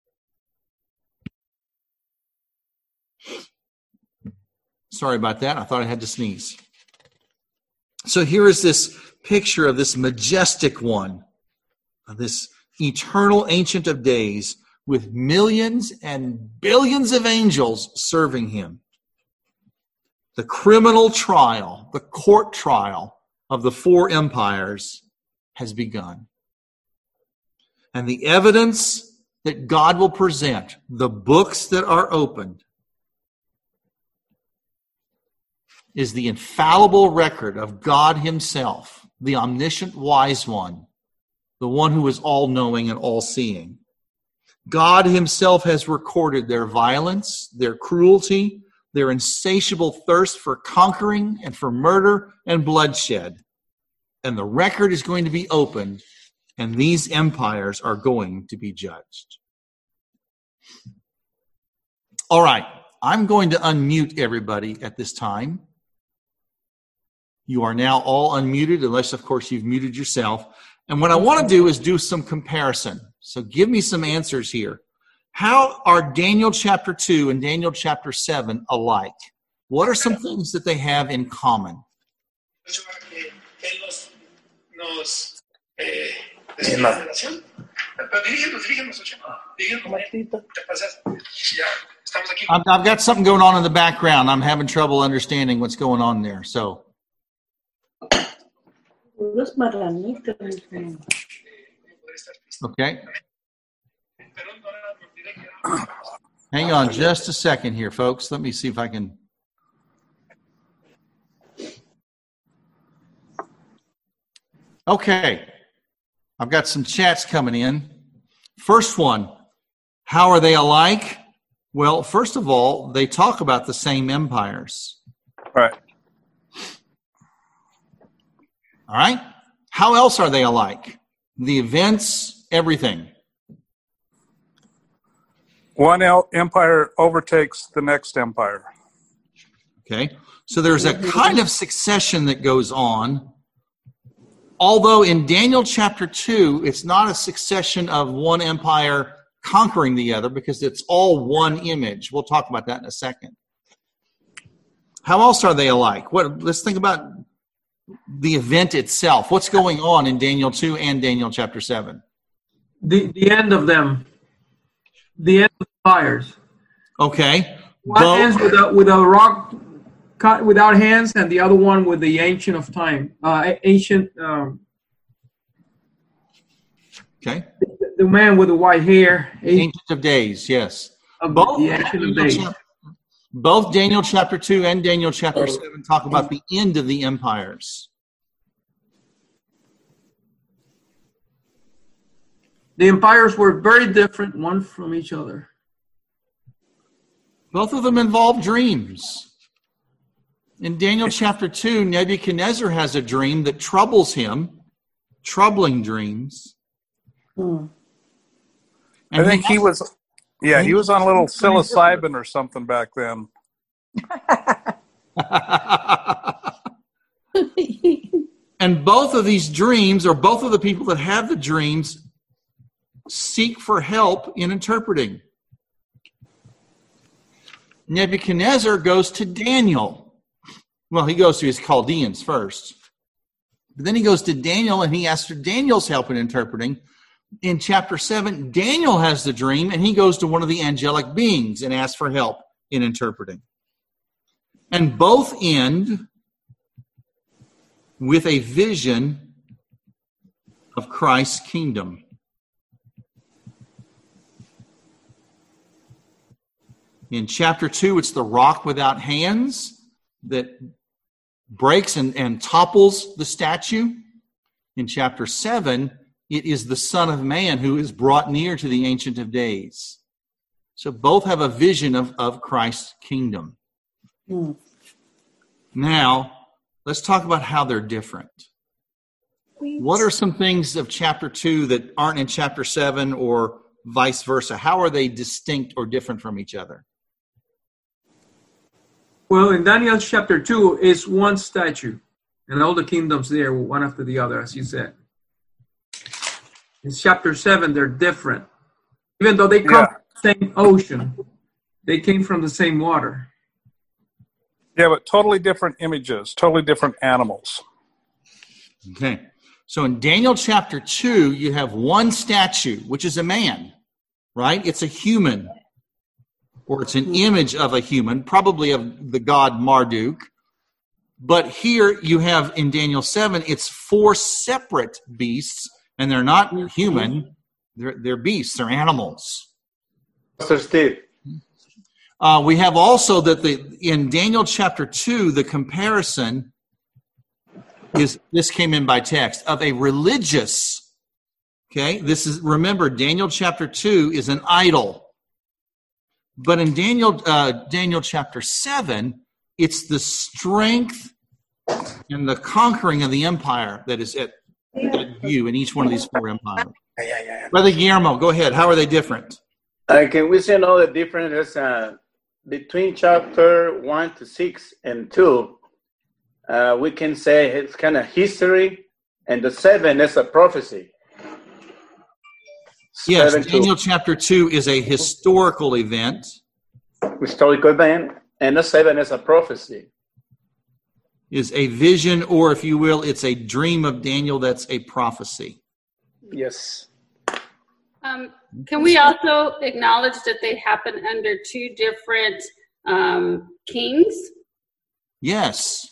Sorry about that. I thought I had to sneeze. So here is this picture of this majestic one, of this eternal Ancient of Days, with millions and billions of angels serving him. The criminal trial, the court trial of the four empires has begun. And the evidence that God will present, the books that are opened, is the infallible record of God himself, the omniscient wise one, the one who is all-knowing and all-seeing. God himself has recorded their violence, their cruelty, their insatiable thirst for conquering and for murder and bloodshed. And the record is going to be opened, and these empires are going to be judged. All right, I'm going to unmute everybody at this time. You are now all unmuted, unless, of course, you've muted yourself. And what I want to do is do some comparison. So give me some answers here. How are Daniel chapter 2 and Daniel chapter 7 alike? What are some things that they have in common? I've got something going on in the background. I'm having trouble understanding what's going on there. So. Okay. Hang on just a second here, folks. Let me see if I can. Okay. I've got some chats coming in. First one, how are they alike? Well, first of all, they talk about the same empires. Right. All right? How else are they alike? The events, everything. One empire overtakes the next empire. Okay. So there's a kind of succession that goes on. Although in Daniel chapter 2, it's not a succession of one empire conquering the other, because it's all one image. We'll talk about that in a second. How else are they alike? Let's think about the event itself. What's going on in Daniel 2 and Daniel chapter 7? The end of them. The end of the fires. Okay. One ends with a rock cut without hands, and the other one with the Ancient of Time. Okay. The man with the white hair. Ancient of Days, yes. The Ancient of Days. Both Daniel chapter 2 and Daniel chapter 7 talk about the end of the empires. The empires were very different, one from each other. Both of them involve dreams. In Daniel chapter 2, Nebuchadnezzar has a dream that troubles him, troubling dreams. I think he was on a little psilocybin or something back then. And both of these dreams, or both of the people that have the dreams, seek for help in interpreting. Nebuchadnezzar goes to Daniel. Well, he goes to his Chaldeans first. But then he goes to Daniel and he asks for Daniel's help in interpreting. In chapter 7, Daniel has the dream and he goes to one of the angelic beings and asks for help in interpreting. And both end with a vision of Christ's kingdom. In chapter 2, it's the rock without hands that breaks and topples the statue. In chapter 7, it is the Son of Man who is brought near to the Ancient of Days. So both have a vision of Christ's kingdom. Now, let's talk about how they're different. What are some things of chapter 2 that aren't in chapter 7 or vice versa? How are they distinct or different from each other? Well, in Daniel chapter 2 is one statue, and all the kingdoms there, one after the other, as you said. In chapter 7, they're different. Even though they come from the same ocean, they came from the same water. Yeah, but totally different images, totally different animals. Okay. So in Daniel chapter 2, you have one statue, which is a man, right? It's a human, or it's an image of a human, probably of the god Marduk. But here you have in Daniel 7, it's 4 separate beasts, and they're not human. They're beasts. They're animals. Pastor Steve. We have also that in Daniel chapter 2, the comparison is, this came in by text, of a religious, okay? This is, remember, Daniel chapter 2 is an idol. But in Daniel chapter 7, it's the strength and the conquering of the empire that is at view in each one of these 4 empires. Brother Guillermo, go ahead. How are they different? Can we say no the difference between chapter 1 to 6 and 2? We can say it's kind of history, and the 7 is a prophecy. Yes, Daniel chapter 2 is a historical event. Historical event, and the 7 is a prophecy. Is a vision, or if you will, it's a dream of Daniel that's a prophecy. Yes. Can we also acknowledge that they happen under 2 different kings? Yes.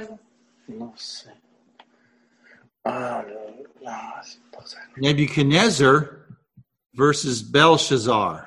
Nebuchadnezzar versus Belshazzar.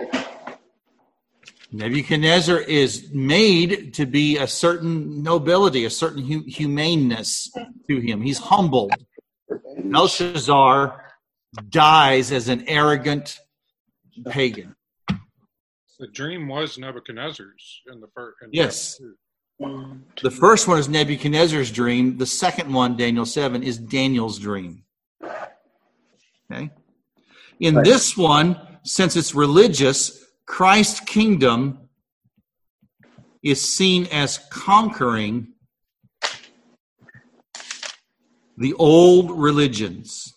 Nebuchadnezzar is made to be a certain nobility, a certain humaneness to him. He's humbled. Belshazzar dies as an arrogant pagan. The dream was Nebuchadnezzar's in the first. Yes. The first one is Nebuchadnezzar's dream. The second one, Daniel 7, is Daniel's dream. Okay. In this one, since it's religious, Christ's kingdom is seen as conquering the old religions.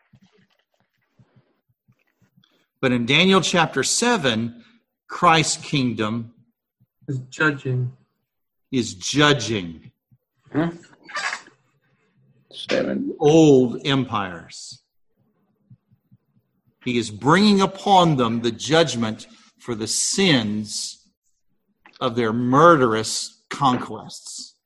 But in Daniel chapter 7, Christ's kingdom is judging. Old empires. He is bringing upon them the judgment for the sins of their murderous conquests.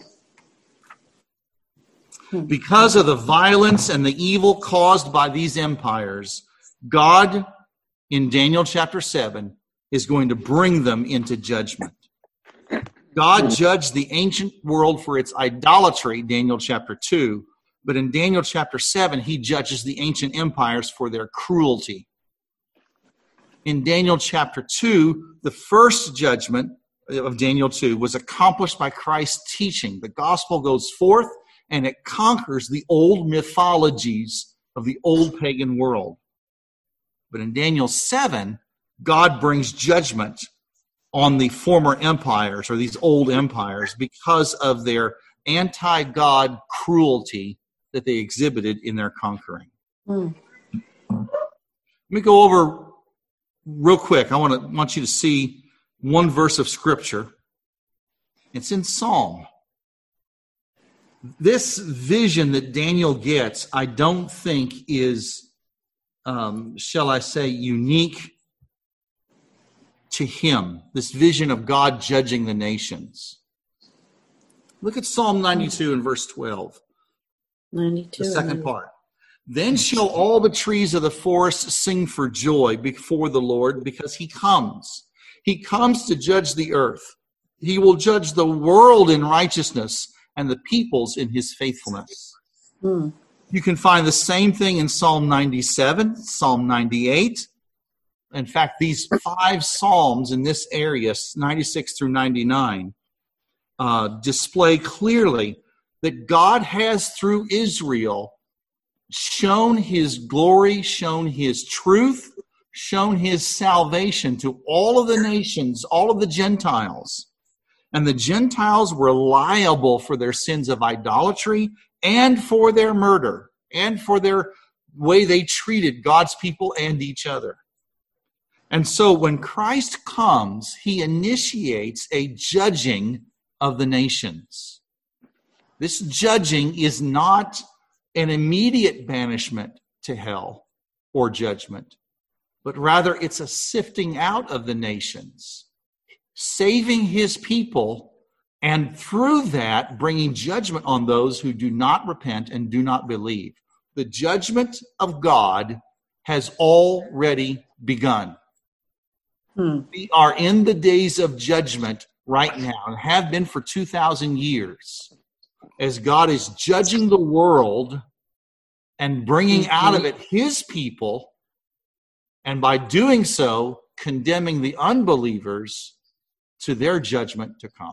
Because of the violence and the evil caused by these empires, God, in Daniel chapter 7, is going to bring them into judgment. God judged the ancient world for its idolatry, Daniel chapter 2, but in Daniel chapter 7, he judges the ancient empires for their cruelty. In Daniel chapter 2, the first judgment of Daniel 2 was accomplished by Christ's teaching. The gospel goes forth and it conquers the old mythologies of the old pagan world. But in Daniel 7, God brings judgment on the former empires or these old empires because of their anti-God cruelty that they exhibited in their conquering. Let me go over real quick. I want you to see one verse of Scripture. It's in Psalm. This vision that Daniel gets, I don't think is, shall I say, unique to him. This vision of God judging the nations. Look at Psalm 92 and verse 12. 92. The second part. Then shall all the trees of the forest sing for joy before the Lord, because he comes. He comes to judge the earth. He will judge the world in righteousness and the peoples in his faithfulness. You can find the same thing in Psalm 97, Psalm 98. In fact, these 5 Psalms in this area, 96 through 99, display clearly that God has, through Israel, shown his glory, shown his truth, shown his salvation to all of the nations, all of the Gentiles. And the Gentiles were liable for their sins of idolatry and for their murder and for their way they treated God's people and each other. And so when Christ comes, he initiates a judging of the nations. This judging is not an immediate banishment to hell or judgment, but rather it's a sifting out of the nations, saving his people, and through that bringing judgment on those who do not repent and do not believe. The judgment of God has already begun. We are in the days of judgment right now and have been for 2,000 years as God is judging the world and bringing out of it his people, and by doing so, condemning the unbelievers to their judgment to come.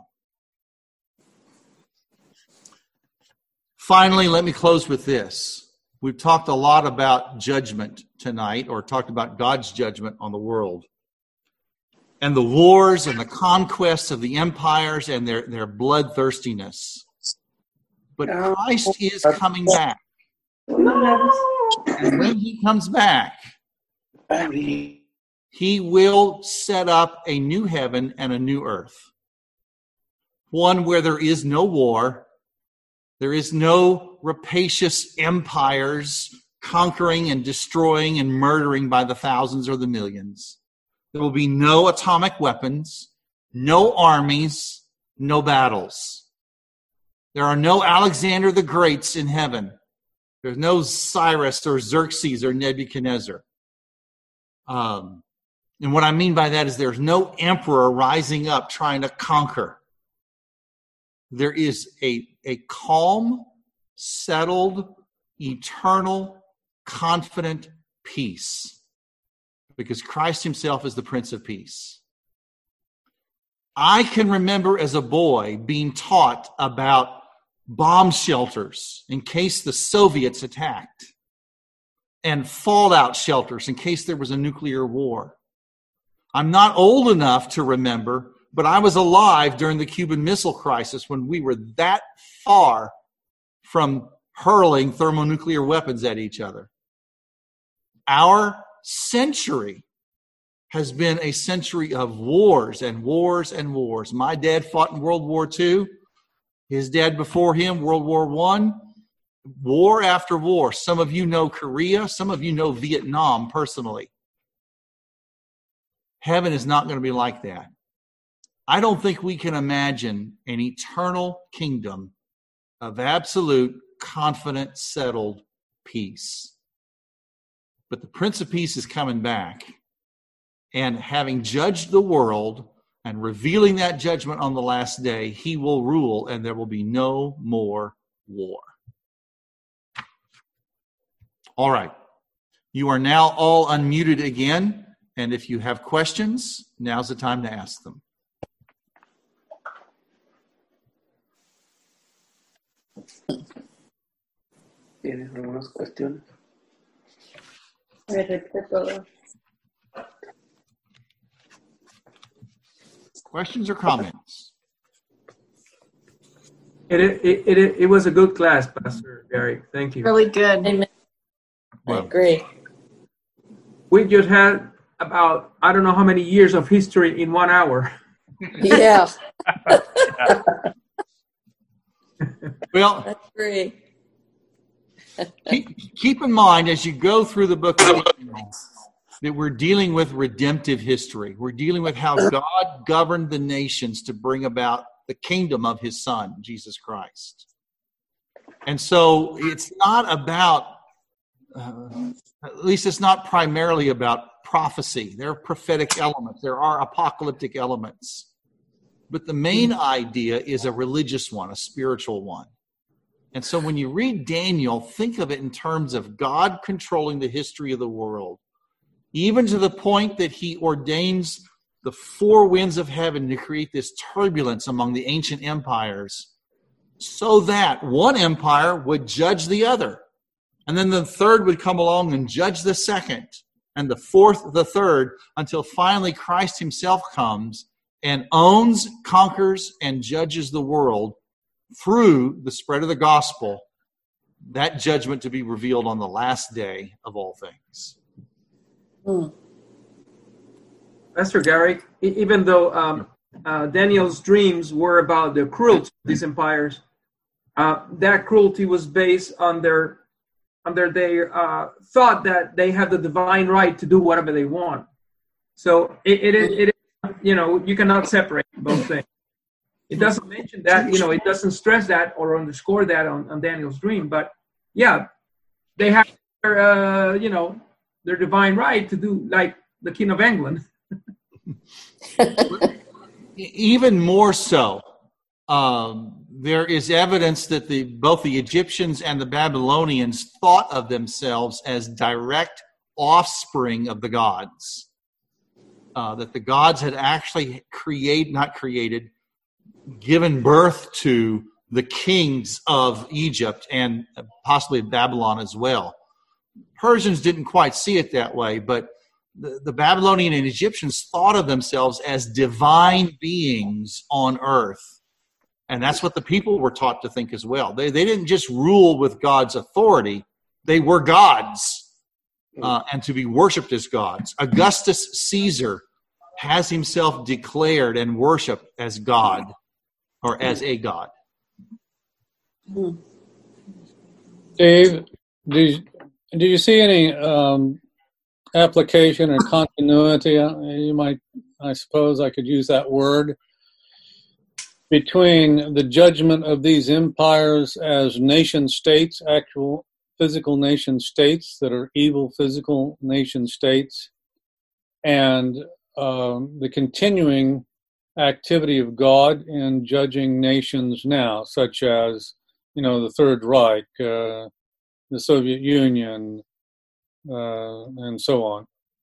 Finally, let me close with this. We've talked a lot about judgment tonight, or talked about God's judgment on the world, and the wars and the conquests of the empires and their bloodthirstiness. But Christ is coming back. And when he comes back, he will set up a new heaven and a new earth. One where there is no war, there is no rapacious empires conquering and destroying and murdering by the thousands or the millions. There will be no atomic weapons, no armies, no battles. There are no Alexander the Greats in heaven. There's no Cyrus or Xerxes or Nebuchadnezzar. And what I mean by that is there's no emperor rising up trying to conquer. There is a calm, settled, eternal, confident peace, because Christ himself is the Prince of Peace. I can remember as a boy being taught about bomb shelters in case the Soviets attacked, and fallout shelters in case there was a nuclear war. I'm not old enough to remember, but I was alive during the Cuban Missile Crisis when we were that far from hurling thermonuclear weapons at each other. Our century has been a century of wars and wars and wars. My dad fought in World War II. His dad before him, World War I. War after war. Some of you know Korea. Some of you know Vietnam personally. Heaven is not going to be like that. I don't think we can imagine an eternal kingdom of absolute, confident, settled peace. But the Prince of Peace is coming back, and having judged the world and revealing that judgment on the last day, he will rule, and there will be no more war. All right. You are now all unmuted again, and if you have questions, now's the time to ask them. ¿Tienes algunas cuestiones? Questions or comments? It was a good class, Pastor Gary. Thank you. Really good. Amen. I agree. We just had about, I don't know how many years of history in 1 hour. Yeah. Well, I agree. keep in mind as you go through the book of Daniel that we're dealing with redemptive history. We're dealing with how God governed the nations to bring about the kingdom of his Son, Jesus Christ. And so it's not about, at least it's not primarily about prophecy. There are prophetic elements. There are apocalyptic elements. But the main idea is a religious one, a spiritual one. And so when you read Daniel, think of it in terms of God controlling the history of the world, even to the point that he ordains the four winds of heaven to create this turbulence among the ancient empires so that one empire would judge the other. And then the third would come along and judge the second, and the fourth, the third, until finally Christ himself comes and owns, conquers, and judges the world through the spread of the gospel, that judgment to be revealed on the last day of all things. Pastor Gary, even though Daniel's dreams were about the cruelty of these empires, that cruelty was based on their thought that they have the divine right to do whatever they want. So it is, you cannot separate both things. It doesn't mention that, it doesn't stress that or underscore that on Daniel's dream. But yeah, they have their, their divine right to do like the King of England. Even more so, there is evidence that both the Egyptians and the Babylonians thought of themselves as direct offspring of the gods. That the gods had actually given birth to the kings of Egypt and possibly Babylon as well. Persians didn't quite see it that way, but the Babylonian and Egyptians thought of themselves as divine beings on earth. And that's what the people were taught to think as well. They didn't just rule with God's authority. They were gods and to be worshipped as gods. Augustus Caesar has himself declared and worshipped as God or as a god. Dave, do you see any application or continuity, I suppose I could use that word, between the judgment of these empires as nation states, actual physical nation states that are evil physical nation states, and the continuing activity of God in judging nations now, such as, the Third Reich, the Soviet Union, and so on.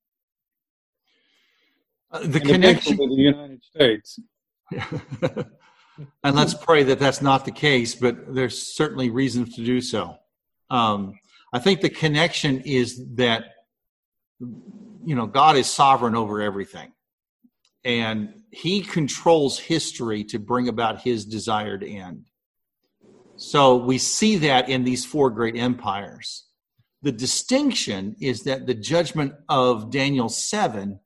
The connection with the United States. And let's pray that that's not the case, but there's certainly reasons to do so. I think the connection is that, God is sovereign over everything. And he controls history to bring about his desired end. So we see that in these four great empires. The distinction is that the judgment of Daniel 7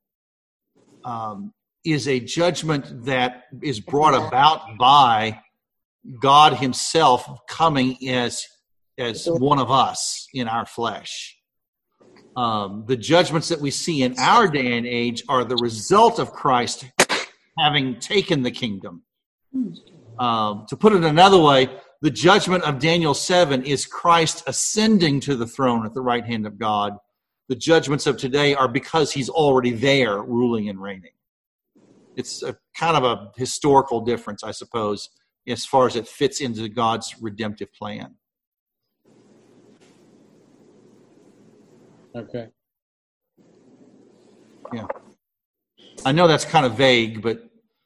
is a judgment that is brought about by God himself coming as one of us in our flesh. The judgments that we see in our day and age are the result of Christ having taken the kingdom. To put it another way, the judgment of Daniel 7 is Christ ascending to the throne at the right hand of God. The judgments of today are because he's already there ruling and reigning. It's a kind of a historical difference, I suppose, as far as it fits into God's redemptive plan. Okay. Yeah. I know that's kind of vague, but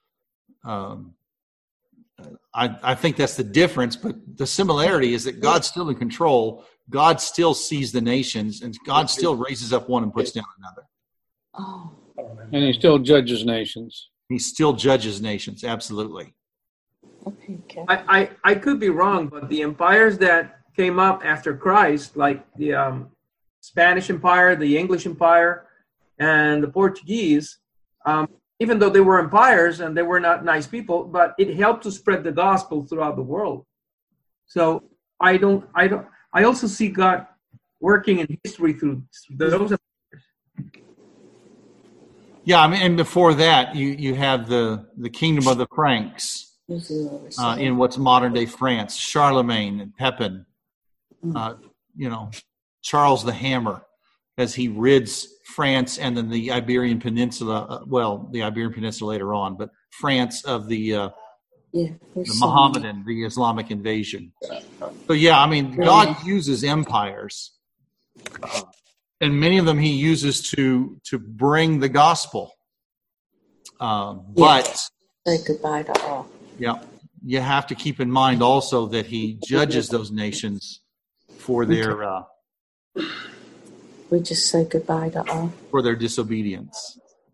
I think that's the difference. But the similarity is that God's still in control. God still sees the nations, and God still raises up one and puts down another. Oh. And he still judges nations. He still judges nations, absolutely. Okay. I could be wrong, but the empires that came up after Christ, like the Spanish Empire, the English Empire, and the Portuguese, even though they were empires and they were not nice people, but it helped to spread the gospel throughout the world. So I also see God working in history through those empires. Yeah, I mean, and before that, you have the kingdom of the Franks, in what's modern day France, Charlemagne and Pepin, Charles the Hammer, as he rids France and then the Iberian Peninsula, the Iberian Peninsula later on, but France of the Mohammedan, the Islamic invasion. So God uses empires, and many of them he uses to bring the gospel. But say goodbye to all. Yeah, you have to keep in mind also that he judges those nations for their we just say goodbye to all. For their disobedience.